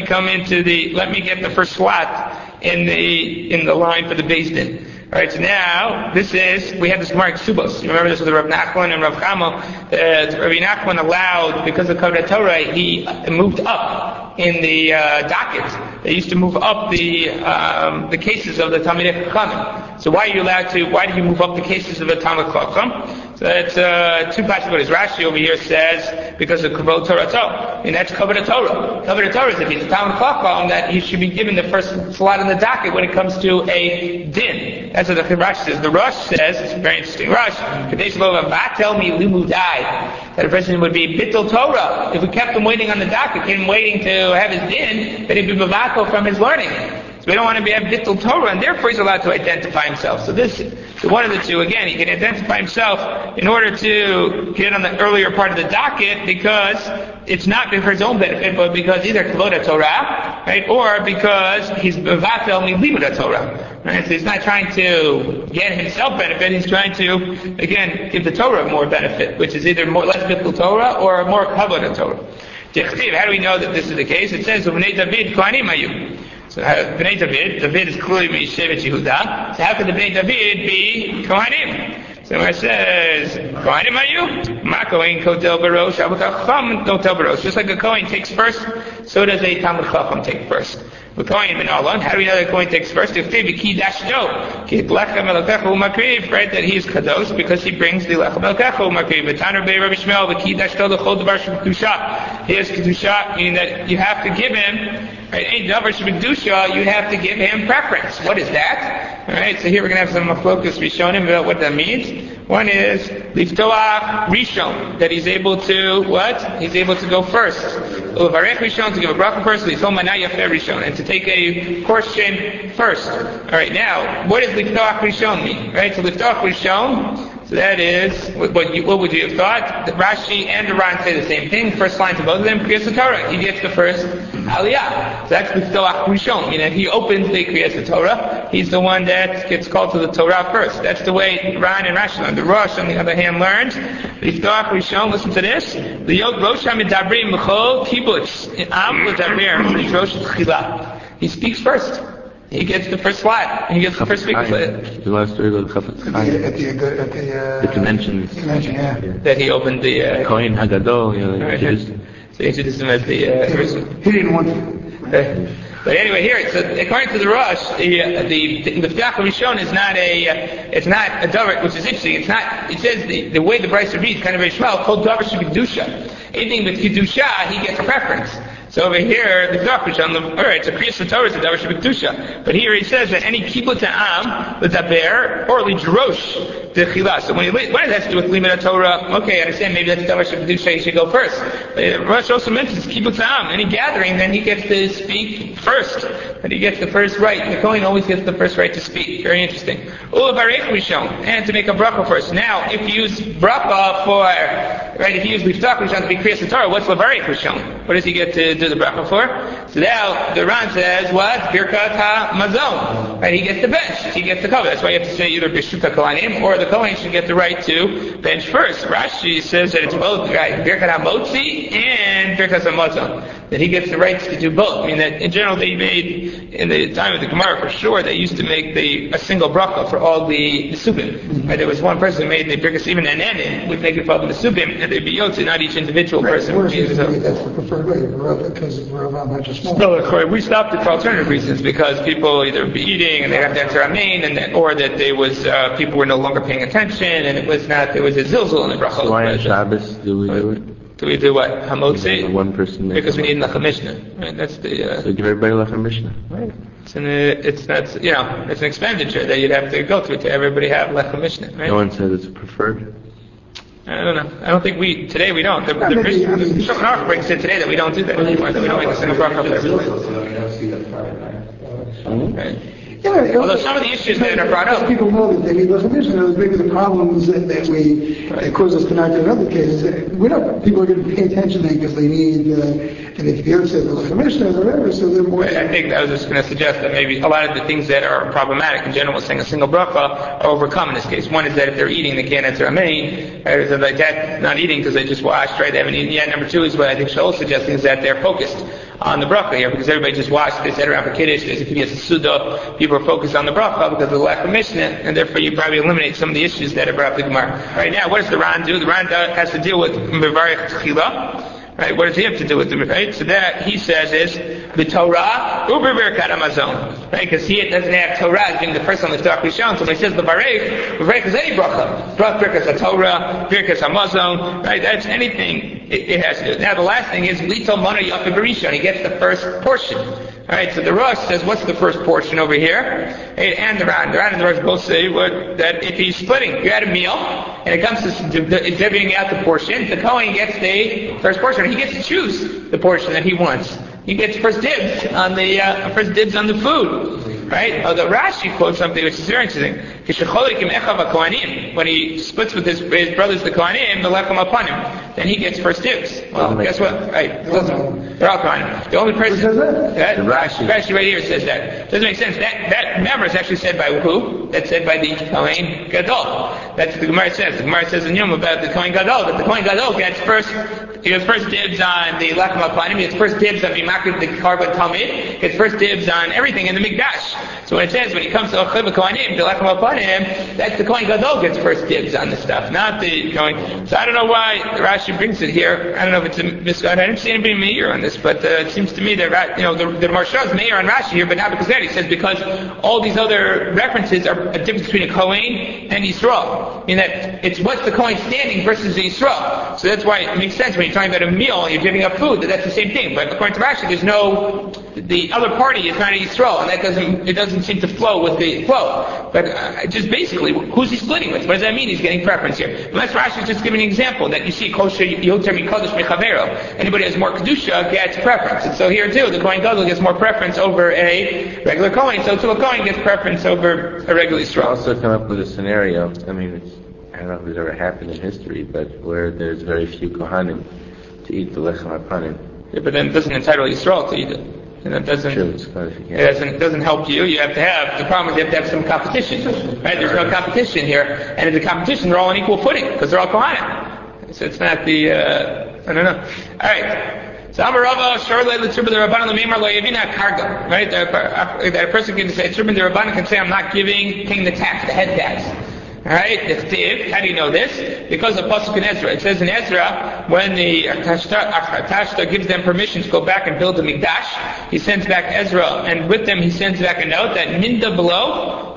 S1: get the first slot in the line for the Beis Din. Alright, so now, we have this Gemara Ksubos. You remember this with Rav Nachman and Rav Chamo. Rabbi Nachman allowed, because of Kavod Torah, he moved up in the docket. They used to move up the cases of the Talmidei Chachamim. So why do you move up the cases of the Talmid Chacham? So that's two possibilities. Rashi over here says, because of Kavod Torah. And that's Kavod Torah. Kavod Torah is if he's a Talmid Chacham, that he should be given the first slot in the docket when it comes to a din. That's what the Rashi says. The Rosh says, it's very interesting. Rosh, Kadesh Lo tell me Limu died. That a person would be Bittul Torah. If we kept him waiting on the docket, kept him waiting to have his din, then he'd be Bavako from his learning. So we don't want to have Bittul Torah, and therefore he's allowed to identify himself. So one of the two, again, he can identify himself in order to get on the earlier part of the docket because it's not for his own benefit, but because either Kavod Torah, right, or because he's Bevatel Limud Torah. Right? So he's not trying to get himself benefit, he's trying to, again, give the Torah more benefit, which is either less Bittul Torah or more Kavod Torah. How do we know that this is the case? It says, B'nei David Kohanim Hayu. So B'nai David is clearly Shevet Yehuda. So how could the B'nai David be Kohanim? So it says, Kohanim Hayu, Ma Kohen Kotel Barosh, Abu Chacham Kotel Barosh. Just like a Kohen takes first, so does a Talmid Chacham take first. With Kohen ben Alon, how do we know that Kohen takes first? If they be Ki Dashto, Ki Lechem Elokecha Umakriv, right, that he is Kadosh because he brings the Lechem Elokecha Umakriv. V'taner Bei Rabbi Shmuel, V'ki Dashto L'chol Davar Sheb'Kedusha. He has Kedusha, meaning that you have to give him, right, Ein Davar Sheb'Kedusha, you have to give him preference. What is that? Alright, so here we're going to have some focus Rishonim about what that means. One is Liftoach Rishon, that he's able to, what? He's able to go first. Ulevarech Rishon, to give a bracha first, Liftom Mana Yafeh Rishon, and to take a portion first. Alright, now, what does Liftoach Rishon mean? Right, so Liftoach Rishon, so that is, what would you have thought? The Rashi and the Ran say the same thing. First line to both of them, Kriyas Torah. He gets the first Aliyah. So that's Liftoach Rishon, meaning he opens the Kriyas Torah. He's the one that gets called to the Torah first. That's the way Ran and Rashi learned. The Rosh, on the other hand, learned Liftoach Rishon. Listen to this. Liyot Rosh HaMidabrim M'chol Kibbutz Am L'Daber Rosh Tchila. He speaks first. He gets the first slot. He gets the first speaker.
S2: The last story about Chafetz Chaim. At the convention,
S3: yeah.
S1: That he opened the
S2: Kohen Hagadol.
S1: So he introduced him as the person.
S3: He didn't want to.
S1: But anyway, here, so according to the Rosh, the Ftach Rishon is not it's not a davar, which is interesting. It's not. It says the way the Brisa reads, kind of very shmal, called davar sheb'kedusha. Anything with kedusha, he gets preference. So over here, the Gafrish on the, alright, it's a Kriyas Torah, it's a Davar Sheb'Kedusha. But here he says that any Kibbut Ta'am, the Daber, or Lidrosh, the Chila. So what does that do with Limud Torah? Okay, I understand, maybe that's Davar Sheb'Kedusha, he should go first. But Rosh also mentions Kibbut Ta'am, any gathering, then he gets to speak first. And he gets the first right. The Kohen always gets the first right to speak. Very interesting. Ulevarech Rishon, and to make a bracha first. Now, if you use bracha if you use Liftach Rishon to be Kriyas Torah, what's Levarech Rishon? What does he get to do the bracha for? So now the Ran says, what? Birkat HaMazon. Right? He gets the bench. He gets the cover. That's why you have to say either B'shuta Kohanim or the Kohen should get the right to bench first. Rashi says that it's both, right? Birkat HaMotzi and Birkat HaMazon. That he gets the rights to do both. I mean that in general they made, in the time of the Gemara for sure, they used to make a single bracha for all the supim. Right? There was one person who made the Birkas, even an Enin would make it for the supim, and they'd be yotzi, not each individual person.
S3: That's the preferred way, because Rav had just small.
S1: No, we stopped it for alternative reasons, because people either would be eating and they have to enter Amen, or that they was people were no longer paying attention, and it was a zilzul in the bracha.
S2: Why on Shabbos do we do it?
S1: Do we do what? Hamotzi?
S2: One person makes
S1: because we need Lechem Mishnah. Right? That's the.
S2: So give everybody Lechem Mishnah.
S1: Right. It's an expenditure that you'd have to go through to everybody have Lechem Mishnah. Right?
S2: No one says it's preferred.
S1: I don't know. I don't think we don't. The Shulchan Aruch brings it today that we don't do that anymore. That we don't make a single bracha for everybody. Right.
S3: Yeah,
S1: although some of the issues that are brought up,
S3: people know that they need Lechem Mishnah. Maybe the problems that cause us to not do in other cases. People are going to pay attention because they need, and if you say the Lechem Mishnah or whatever, so they're more.
S1: I think I was just going to suggest that maybe a lot of the things that are problematic in general, saying a single bracha, are overcome in this case. One is that if they're eating, they can't enter Amen. Right? Or like that, not eating because they just washed, right? They haven't eaten yet. Number two is what I think Shaul is suggesting is that they're focused on the bracha here, because everybody just watched, they sat around for Kiddush, there's a Kiddush Suda, people are focused on the bracha because of the lack of Mishnah, and therefore you probably eliminate some of the issues that are brought up in the Gemara. Right now, what does the Ran do? The Ran has to deal with Mevarich Tchila. Right, what does he have to do with it? Right, so that he says is the Torah uber Birkat HaMazon. Right, because he doesn't have Torah as being the first on the Torah Rishon. So when he says the Varech is any bracha. Birkas HaTorah, Birkas HaMazon. Right, that's anything it has to do. Now the last thing is Lito Mana Yafi Barishon. He gets the first portion. Alright, so the Rosh says, what's the first portion over here? And the Ran and the Rosh both say that if he's splitting, you had a meal, and it comes to divvying out the portion, the Kohen gets the first portion. He gets to choose the portion that he wants. He gets first dibs on the food. Right? The Rashi quotes something which is very interesting. When he splits with his brothers the Kohanim, the lechem upon him, then he gets first dibs. Well, guess what? Right? They're all Kohanim. The only person that Rashi right here says that doesn't make sense. That member is actually said by who? That's said by the Kohen Gadol. That's what the Gemara says. The Gemara says in Yom about the Kohen Gadol that the Kohen Gadol gets first dibs on the lechem upon him. He gets first dibs on the Karban Talmid. Gets first dibs on everything in the Mikdash. So when it says, when he comes to Ochiv Kohanim, to Lechem upon him, that's the Kohen Gadol gets first dibs on the stuff, not the Kohen. So I don't know why Rashi brings it here. I don't know if it's a misguided. I didn't see anybody meir on this, but it seems to me that, the Maharsha is meir on Rashi here, but not because that. He says because all these other references are a difference between a Kohen and Yisrael. In that it's what's the Kohen standing versus the Yisrael. So that's why it makes sense when you're talking about a meal and you're giving up food, that's the same thing. But according to Rashi, the other party is not a Yisrael, and it doesn't seem to flow with the flow. But just basically, who's he splitting with? What does that mean? He's getting preference here. Unless Rashi is just giving an example that you see kosher yoter mikodesh mechavero. Anybody who has more kedusha gets preference. And so here too, the Kohen Gadol gets more preference over a regular Kohen. So a Kohen gets preference over a regular Yisrael.
S2: Also come up with a scenario. I mean, I don't know if it's ever happened in history, but where there's very few Kohanim to eat the lechem apanim.
S1: Yeah, but then it doesn't entitle Yisrael to eat it. And it doesn't help you. You have to have, the problem is you have to have some competition. Right? There's no competition here. And in the competition, they're all on equal footing, because they're all Kohanim. So it's not the, I don't know. Alright. So Amarava, Shorle, L'Tzurba, the Rabbanan, L'Mimar, Lo'yavina, Karga. Right? That a person can say, Tzurba, the Rabbanan can say, I'm not paying the tax, the head tax. Alright, how do you know this? Because of Pasuk in Ezra. It says in Ezra, when the Artashta gives them permission to go back and build the Mikdash, he sends back Ezra, and with them he sends back a note that Minda below,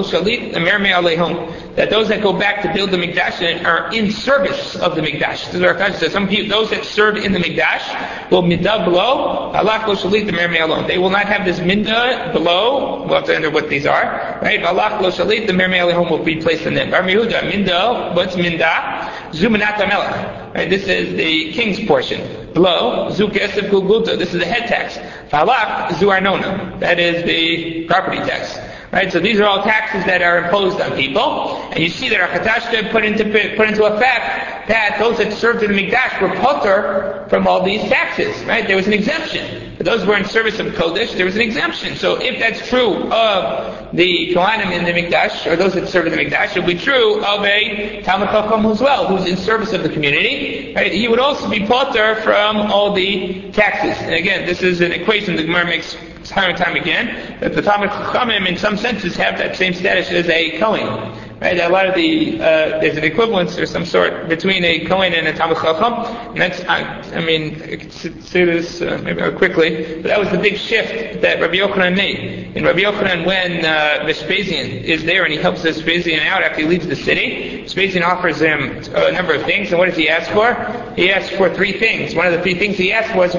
S1: that those that go back to build the Mikdash are in service of the Mikdash. This is what Artashta says. Some people, those that serve in the Mikdash, will Minda below, they will not have this Minda below, we'll have to enter what these are, right? The Mir will be placed in them. Bar Yehuda, Minda, what's Minda? Zumanat HaMelech. Right, this is the king's portion. Below, Zu Kesef Gulgulta, this is the head tax. Falach, Zu Arnona, that is the property tax. Right, so these are all taxes that are imposed on people, and you see that Archatashta put into effect that those that served in the Mikdash were potter from all these taxes, right? There was an exemption. For those who were in service of Kodesh, there was an exemption. So if that's true of the Kohanim in the Mikdash, or those that serve in the Mikdash, it would be true of a Talmid Chacham as well, who's in service of the community, right? He would also be potter from all the taxes. And again, this is an equation the Gemara makes time and time again, that the Talmid Chachamim in some senses have that same status as a Kohen. Right? A lot of there's an equivalence or some sort between a Kohen and a Talmid Chacham, and that's, I could say this maybe quickly, but that was the big shift that Rabbi Yochanan made. In Rabbi Yochanan, when Vespasian is there and he helps Vespasian out after he leaves the city, Vespasian offers him a number of things, and what does he ask for? He asks for 3 things. One of the 3 things he asked was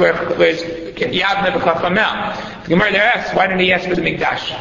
S1: Yad Nebuchadnezzar. The Gemara there asks, why didn't he ask for the Mikdash?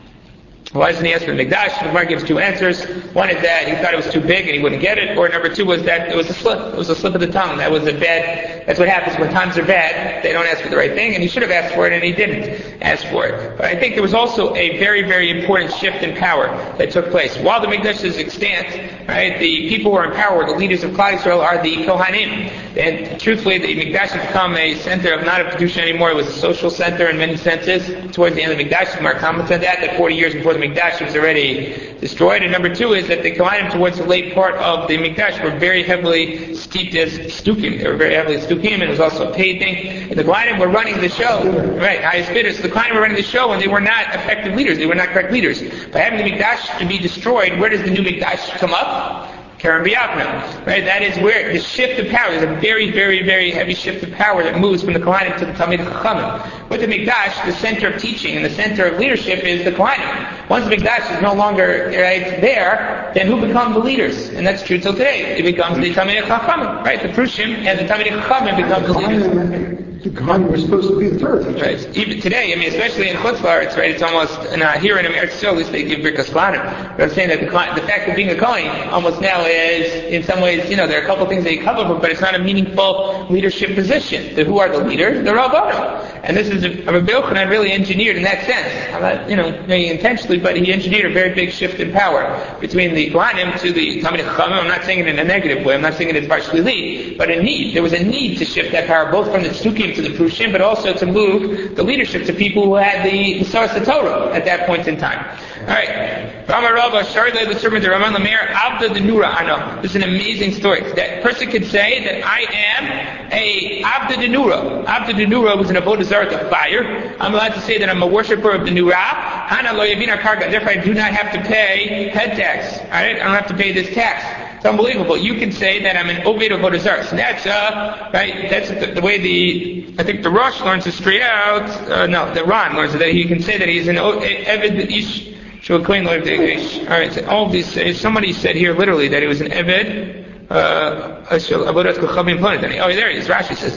S1: Why doesn't he ask for the Mikdash? The Gemara gives 2 answers. One is that he thought it was too big and he wouldn't get it, or number 2 was that it was a slip. It was a slip of the tongue. That's what happens when times are bad. They don't ask for the right thing, and he should have asked for it, and he didn't ask for it. But I think there was also a very, very important shift in power that took place. While the Mikdash is extant, right, the people who are in power, the leaders of Klal Yisrael, are the Kohanim. And truthfully, the Mikdash has become a center of not of Kedusha anymore. It was a social center in many senses. Towards the end of the Mikdash, the Gemara comments on that 40 years before the Mikdash was already destroyed. And number 2 is that the Kohanim towards the late part of the Mikdash were very heavily steeped as stukim. They were very heavily stukim, and it was also a paid thing. And the Kohanim were running the show, right? Highest bidders. So the Kohanim were running the show, and they were not effective leaders. They were not correct leaders. By having the Mikdash to be destroyed, where does the new Mikdash come up? Karen B'Yavna, right? That is where the shift of power, there's a very, very, very heavy shift of power that moves from the Kohanim to the Talmid Chachamim. With the Mikdash, the center of teaching and the center of leadership is the Kohanim. Once the Mikdash is no longer there, then who become the leaders? And that's true till today. It becomes the Talmid Chachamim, right? The Prushim and the Talmid Chachamim become the leaders.
S3: The Kohanim were supposed to be the third.
S1: Right. Even today, especially in Chutz La'aretz, right? It's almost here in Eretz Yisrael, at least they give Birkas Kohanim. But I'm saying that the fact of being a Kohen almost now is, in some ways, there are a couple of things they cover, but it's not a meaningful leadership position. Who are the leaders? The Rabbanim. And this is Rabbi Yochanan really engineered in that sense. Maybe intentionally, but he engineered a very big shift in power between the Kohanim to the Talmid Chachamim. I'm not saying it in a negative way. I'm not saying it as partially lead, but a need. There was a need to shift that power, both from the Tzukim to the Prushim, but also to move the leadership to people who had the source of Torah at that point in time. All right. Rama Rabba, Sharidai, the servant of Raman Lameir, Abda the Nura Ano. This is an amazing story. That person could say that I am a Abda the Nura. Abda the Nura was an avodah zarah of fire. I'm allowed to say that I'm a worshiper of the Nura. Hana lo yavina karga. Therefore, I do not have to pay head tax. All right? I don't have to pay this tax. It's unbelievable. You can say that I'm an Oved of Avodah Zarah. So that's, right, that's the way I think the Rosh learns it straight out. The Ran learns it, that he can say that he's an Eved Ish. All right, so all of these, somebody said here literally that he was an Eved. Oh, there it is. Rashi says,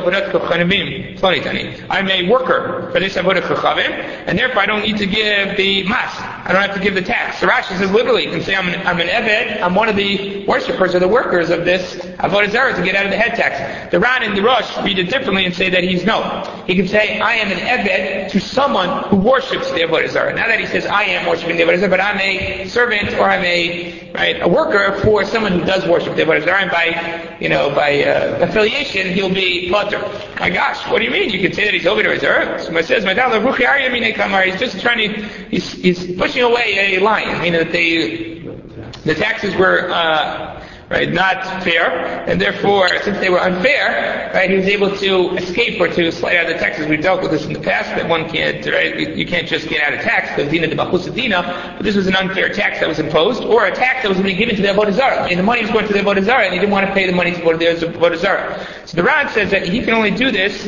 S1: I'm a worker for this Avodah Chachamim, and therefore I don't need to give the mas. I don't have to give the tax. So Rashi says literally, you can say I'm an Eved, I'm one of the worshippers or the workers of this Avodah Zarah to get out of the head tax. The Ran and the Rosh read it differently and say that he can say I am an Eved to someone who worships the Avodah Zarah. Not that he says I am worshiping the Avodah Zarah, but I'm a servant or I'm a worker for someone who does worship the Avodah Zarah, and by affiliation, he'll be potter. My gosh, what do you mean? You can say that he's over to his earth. So it says, he's just he's pushing away a line. That the taxes were, not fair, and therefore, since they were unfair, right, he was able to escape or to slide out of the taxes. We've dealt with this in the past, that one can't, right, you can't just get out of tax, because dina de bachusadina, but this was an unfair tax that was imposed, or a tax that was going to be given to the Avodah Zarah. And the money was going to the Avodah Zarah, and he didn't want to pay the money to go to the Avodah Zarah. So the Ran says that he can only do this,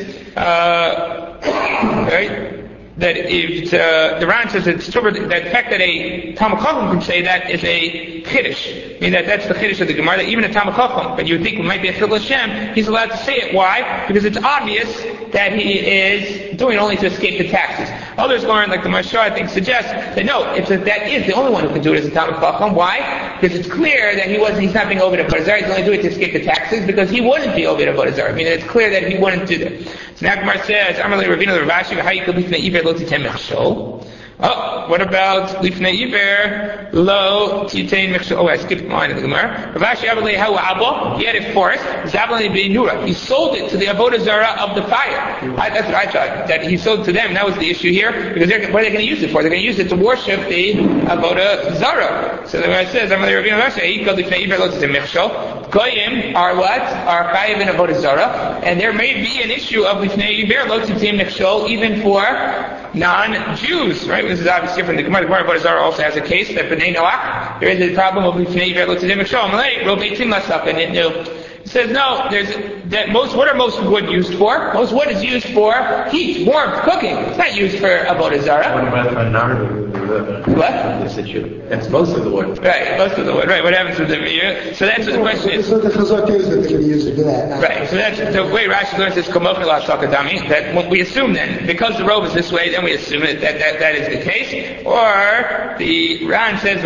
S1: right? That if the Ran says that the fact that a Talmid Chacham can say that is a chiddush. That's the chiddush of the Gemara. That even a Talmid Chacham, but you would think it might be a Chil Hashem, he's allowed to say it. Why? Because it's obvious that he is doing only to escape the taxes. Others learn, like the Mashar, I think, suggests that no, that is the only one who can do it as a Talmid Chacham. Why? Because it's clear that he's not being over to Avodah Zarah. He's only doing it to escape the taxes because he wouldn't be over to Avodah Zarah. It's clear that he wouldn't do that. So now Gemara says, Amalei Ravina Ravashi, how you could be from the Iver Loti Temechshol. Oh, what about Lifnei Iber, Lo, Titain Mechshel? Oh, I skipped line of the Gemara. Rav Ashi Abalei Hawa Abo, he had it forced, Zabalei Beinura. He sold it to the Avodah Zarah of the fire. That's what I thought, that he sold it to them. That was the issue here, because what are they going to use it for? They're going to use it to worship the Avodah Zarah. So the Gemara says, Amalei Rabbeinu Rashi, He called Lifnei Iber, Lo, Titain Mechshel. Goyim are what? Are Chayiv in Avodah Zarah, and there may be an issue of Lifnei Iber, Lo, Titain Mechshel, even for non-Jews, right? This is obviously different. The Gemara Avodah Zarah also has a case that B'nai Noach, there is a problem of Lifnei Iber, Lo, Titain Mechshel. Amalei, Ro Beitim Lasap, and it knew. It says no. What are most wood used for? Most wood is used for heat, warmth, cooking. It's not used for Avodah Zarah.
S2: What about the
S1: what?
S2: This issue. That's most of the wood.
S1: Right, most of the wood. Right. What happens with the So that's what the question is.
S3: So the Chazak is that they're going to use it for that.
S1: Right. So that's the way Rashi learns this Komochi La Sakadami. That when we assume then, because the robe is this way, then we assume that is the case. Or the Ran says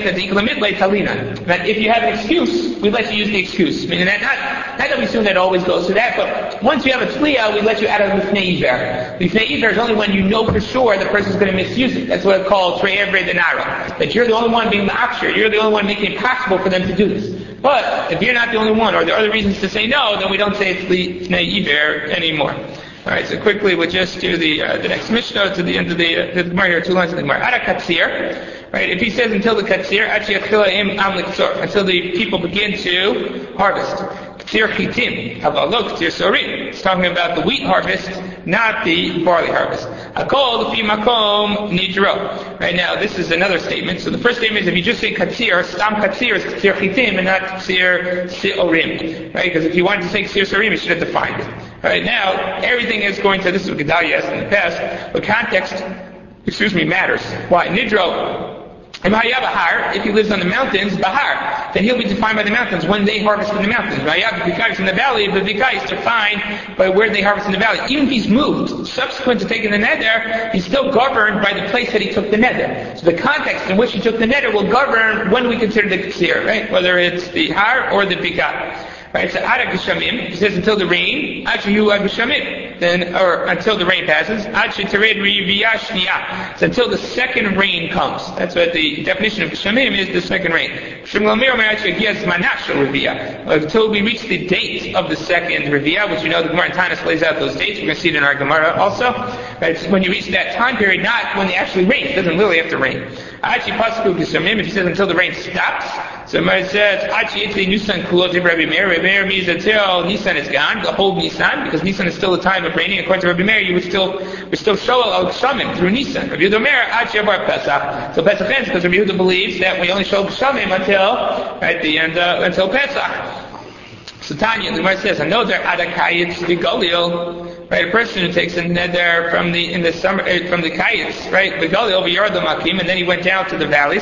S1: that if you have an excuse, we let you use the excuse. Meaning that not that we assume that always goes to that, but once you have a tzliya, we let you out of Lifnei Iber. Lifnei Iber is only when you know for sure the person's going to misuse it. That's what it's called Trei Evre Denara. That you're the only one being the akshir. You're the only one making it possible for them to do this. But if you're not the only one, or there are other reasons to say no, then we don't say it's Lifnei Iber anymore. All right, so quickly we'll just do the next Mishnah to the end of the Gemara here, 2 lines of the Gemara. Ada katsir, right? If he says until the katsir, until the people begin to harvest. Katsir chitim, havalo katsir sorim. It's talking about the wheat harvest, not the barley harvest. Akol fi makom nidro. Right now, this is another statement. So the first statement is if you just say katsir, stam katsir is katsir chitim and not katsir siorim, right? Because if you wanted to say katsir sorim, you should have defined it. Right now, everything is going to, this is what Gedalia asked in the past, but context, matters. Why? Nidro, if he lives on the mountains, Bahar, then he'll be defined by the mountains, when they harvest in the mountains. Vikais in the valley, but Vikais is defined by where they harvest in the valley. Even if he's moved, subsequent to taking the neder, he's still governed by the place that he took the neder. So the context in which he took the neder will govern when we consider the Katsir, right? Whether it's the Har or the Bikai. Right, so Ad Geshamim, he says until the rain, or until the rain passes, so until the second rain comes. That's what the definition of Geshamim is, the second rain. Until we reach the date of the second Reviyah, which you know the Gemara in Tanis lays out those dates, we're going to see it in our Gemara also. Right, so when you reach that time period, not when it actually rains, it doesn't really have to rain. If he says until the rain stops, so it says, Rabbi Meir means until Nisan is gone, the whole Nisan, because Nisan is still the time of raining. According to Rabbi Meir, we're still Shoel al Shamim through Nisan. Rabbi Yehuda Meir, Ad Shavar Pesach. So Pesach ends because Rabbi Yehuda believes that we only Shoel Shamim until Pesach. So Tanya, the Gemara says, "Another adakayitz v'galil." Right, a person who takes a neder from the kayitz, right, v'galil over Yarad Makim, and then he went down to the valleys.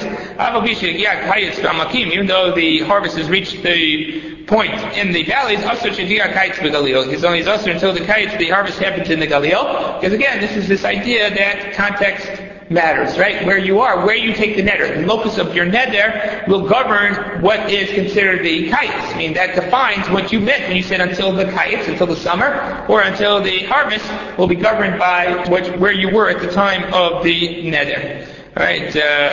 S1: Even though the harvest has reached the point in the valleys, also shedia kayitz v'galil. He's only also until the kayitz, the harvest happens in the galil. Because again, this is this idea that context matters, right? Where you are, where you take the neder. The locus of your neder will govern what is considered the kayitz. I mean, that defines what you meant when you said until the kayitz, until the summer, or until the harvest will be governed by where you were at the time of the neder. Alright,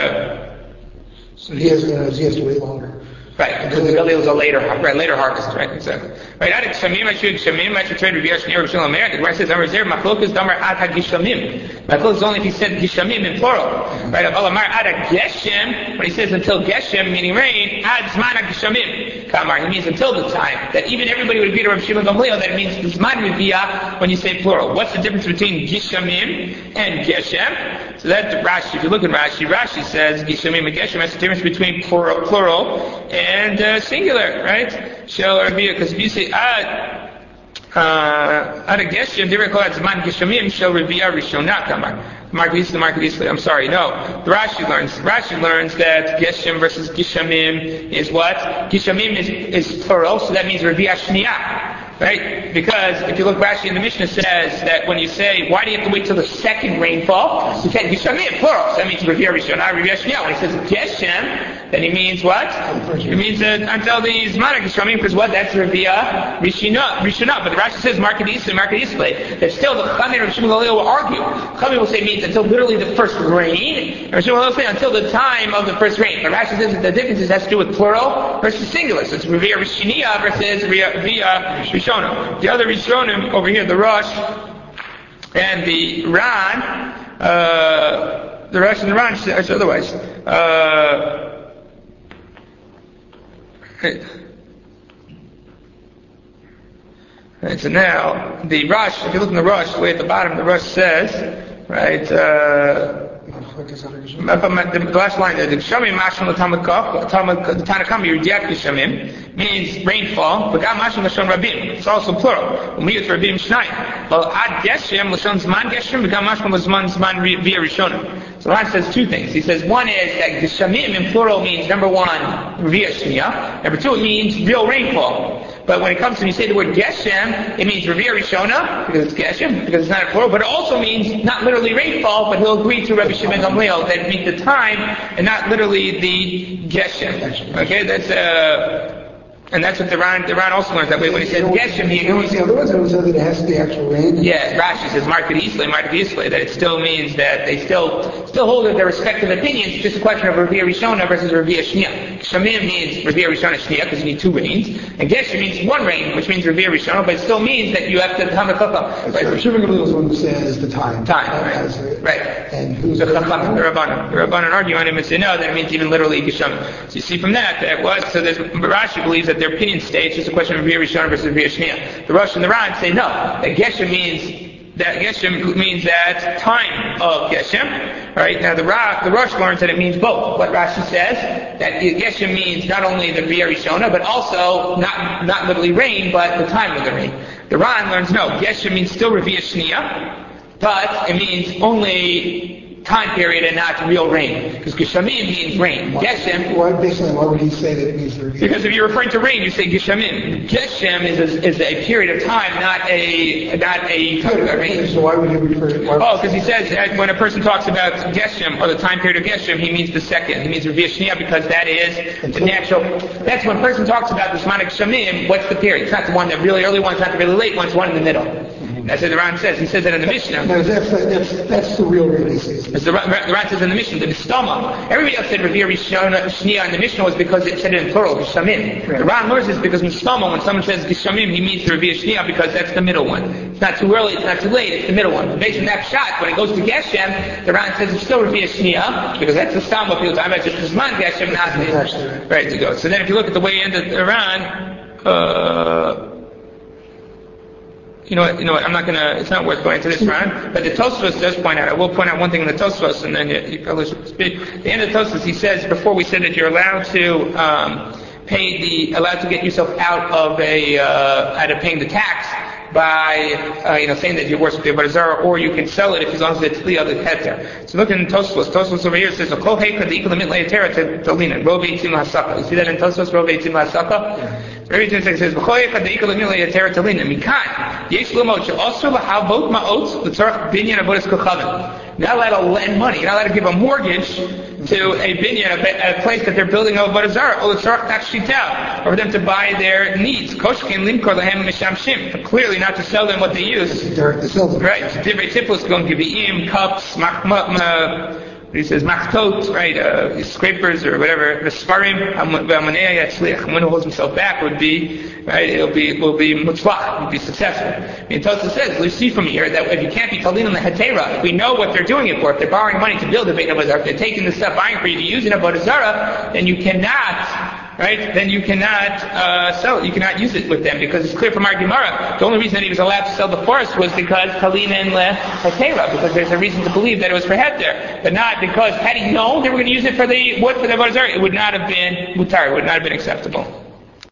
S3: so he has to wait longer.
S1: Right, because the galil is a later harvest, right? Exactly. Right, Ad Geshamim, I should trade Rabbi Yashni or Shalom Meir. The Gemara says, "Amar Zer Machlokas Damar Ad HaGeshamim." Machlokas is only if he said Geshamim in plural. Right, Abalamar Ad HaGeshem, when he says until Geshem, meaning rain, Ad Zman HaGeshamim. Kamar, he means until the time. That even everybody would agree to Rabbi Shimon Gamliel that it means the Zman Riviyah when you say plural. What's the difference between Geshamim and Geshem? So that's Rashi. If you look at Rashi says Geshamim and Geshem. That's the difference between plural and singular, right? Shel Reviyah, because if you say Ad Geshem, different called Zman Geshamim, Shel Reviyah Rishonah Kamar. I'm sorry, no. Rashi learns that Geshem versus Geshamim is what? Geshamim is plural, so that means Reviyah Shniyah. Right? Because if you look, Rashi in the Mishnah says that when you say, why do you have to wait till the second rainfall? You said Geshamim, plural. So that means Revia Rishonah, Revia Shniah. When he says Geshem, then he means what? It means until the Zman Geshamim, because what? That's Revia Rishonah. But the Rashi says Market Yisrael. That still the Chachamim and Rav Shimon Gamliel will argue. Chachamim will say it means until literally the first rain. And Rav Shimon Gamliel will say until the time of the first rain. But Rashi says that the difference has to do with plural versus singular. So it's Revia Rishonah versus Revia Rishonah. The other Rishonim over here, the Rosh and the Ran, the Rosh and the Ran says otherwise. Right, so now the Rosh, if you look in the Rosh, way at the bottom, the Rosh says, right. The last line there, the Gshamim Mashon the Tanakam Yirdiak Gshamim means rainfall, but Gam Mashon Lashon Rabim. It's also plural. Umiyut Rabim Shnai. Well, Ad Geshem Lashon Zman Geshem, Gam Mashon Zman Via Rishonim. So Ran says two things. He says one is that Gshamim in plural means number one Via Shnia. Number two, it means real rainfall. But when it comes to, when you say the word Geshem, it means Revia Rishonah, because it's Geshem, because it's not a plural, but it also means not literally rainfall, but he'll agree to Rabbi Shimon Gamliel that it means the time, and not literally the Geshem. Okay, and that's what the Ran also learns that way. When he says Geshem, he agrees.
S3: The other ones that it has to be actual rain.
S1: Yeah, Rashi says Market Yisrael, that it still means that they still hold their respective opinions. It's just a question of Revia Rishonah versus Revia Shniah. Gshamim means Revia Rishonah Shniah because you need two rains, and Geshem means one rain, which means Revia Rishonah, but it still means that you have to come to Chacham.
S3: Right. So Shimon Gamliel is one who says the time.
S1: Right.
S3: And who's
S1: the Chacham? The Rabbanan. The Rabbanan argue on him and say no, that it means even literally Geshem. So you see from that Rashi believes that their opinion states just a question of Revia Rishonah versus Revia Shniah. The Rosh and the Ran say no, that Geshem means that time of Geshem. All right. Now the Rosh learns that it means both. What Rashi says that Geshem means not only the Revia Rishonah, but also not literally rain, but the time of the rain. The Ran learns no, Geshem means still Revia Shniah, but it means only time period and not real rain. Because Geshamim means rain. Geshem.
S3: Why would he say that it means the rain?
S1: Because if you're referring to rain, you say Geshamim. Geshem is a period of time, not a rain.
S3: So why would he refer to it?
S1: Because he says when a person talks about Geshem or the time period of Geshem, he means the second. He means Revia Shniah because that is the natural. That's when a person talks about the Shemana Geshamim. What's the period? It's not the one that really early one. It's not the really late one. It's one in the middle. That's what the Ran says. He says that in the Mishnah.
S3: No, that's the real rain he says.
S1: As the Ran says in the Mishnah, the Mistama. Everybody else said Revia Shniah in the Mishnah was because it said it in plural, Geshamim. Right. The Ran learns this because Mistama, when someone says Geshamim, he means the Revia Shniah because that's the middle one. It's not too early, it's not too late, it's the middle one. But based on that shot, when it goes to Geshem, the Ran says it's still Revia Shniah because that's the Stama people talking about just Zman Geshem, not the right to go. So then if you look at the way into the Ran, You know what, I'm not gonna, it's not worth going into this round, but the Tosfos does point out, I will point out one thing in the Tosfos, and then you probably should speak. At the end of the Tosfos, he says, before we said that you're allowed to, allowed to get yourself out of paying the tax by, saying that you worship the Avodah Zarah, or you can sell it as long as it's Tliya the Heter. So look in Tosfos. Tosfos over here says, "Kol heika the ikol mitla yetera talina rov eitzim lahasaka." You see that in Tosfos, rov eitzim lahasaka. Every time it says, "B'chol heika the ikol mitla yetera talina." Mikan yesh lumot she'osur lahavot ma'ot l'tzarach binyan avodas kochavim. You're not allowed to lend money. You're not allowed to give a mortgage to a binyan, a place that they're building of Avodah Zarah, or l'tzarach tachshita, or for them to buy their needs. Koshkin limkor lahem mishamshim. But clearly not to sell them what they use. Right. Divrei Tiflos going to be cups, he says machtot, right, scrapers or whatever, the svarim, hamonei yatzliach. One who holds himself back would be, right, will be mutzlach, will be successful. And Tosfos says, we see from here that if you can't be talin on the hetera, if we know what they're doing it for, if they're borrowing money to build a Beit Avodah Zarah, if they're taking the stuff, buying for you to use in Avodah Zarah, then you cannot, right? Then you cannot sell it. You cannot use it with them because it's clear from our Gemara. The only reason that he was allowed to sell the forest was because Kalina and Hetera, because there's a reason to believe that it was for Heter, but not because had he known they were going to use it for the wood for the Avodah Zarah, it would not have been mutar. It would not have been acceptable.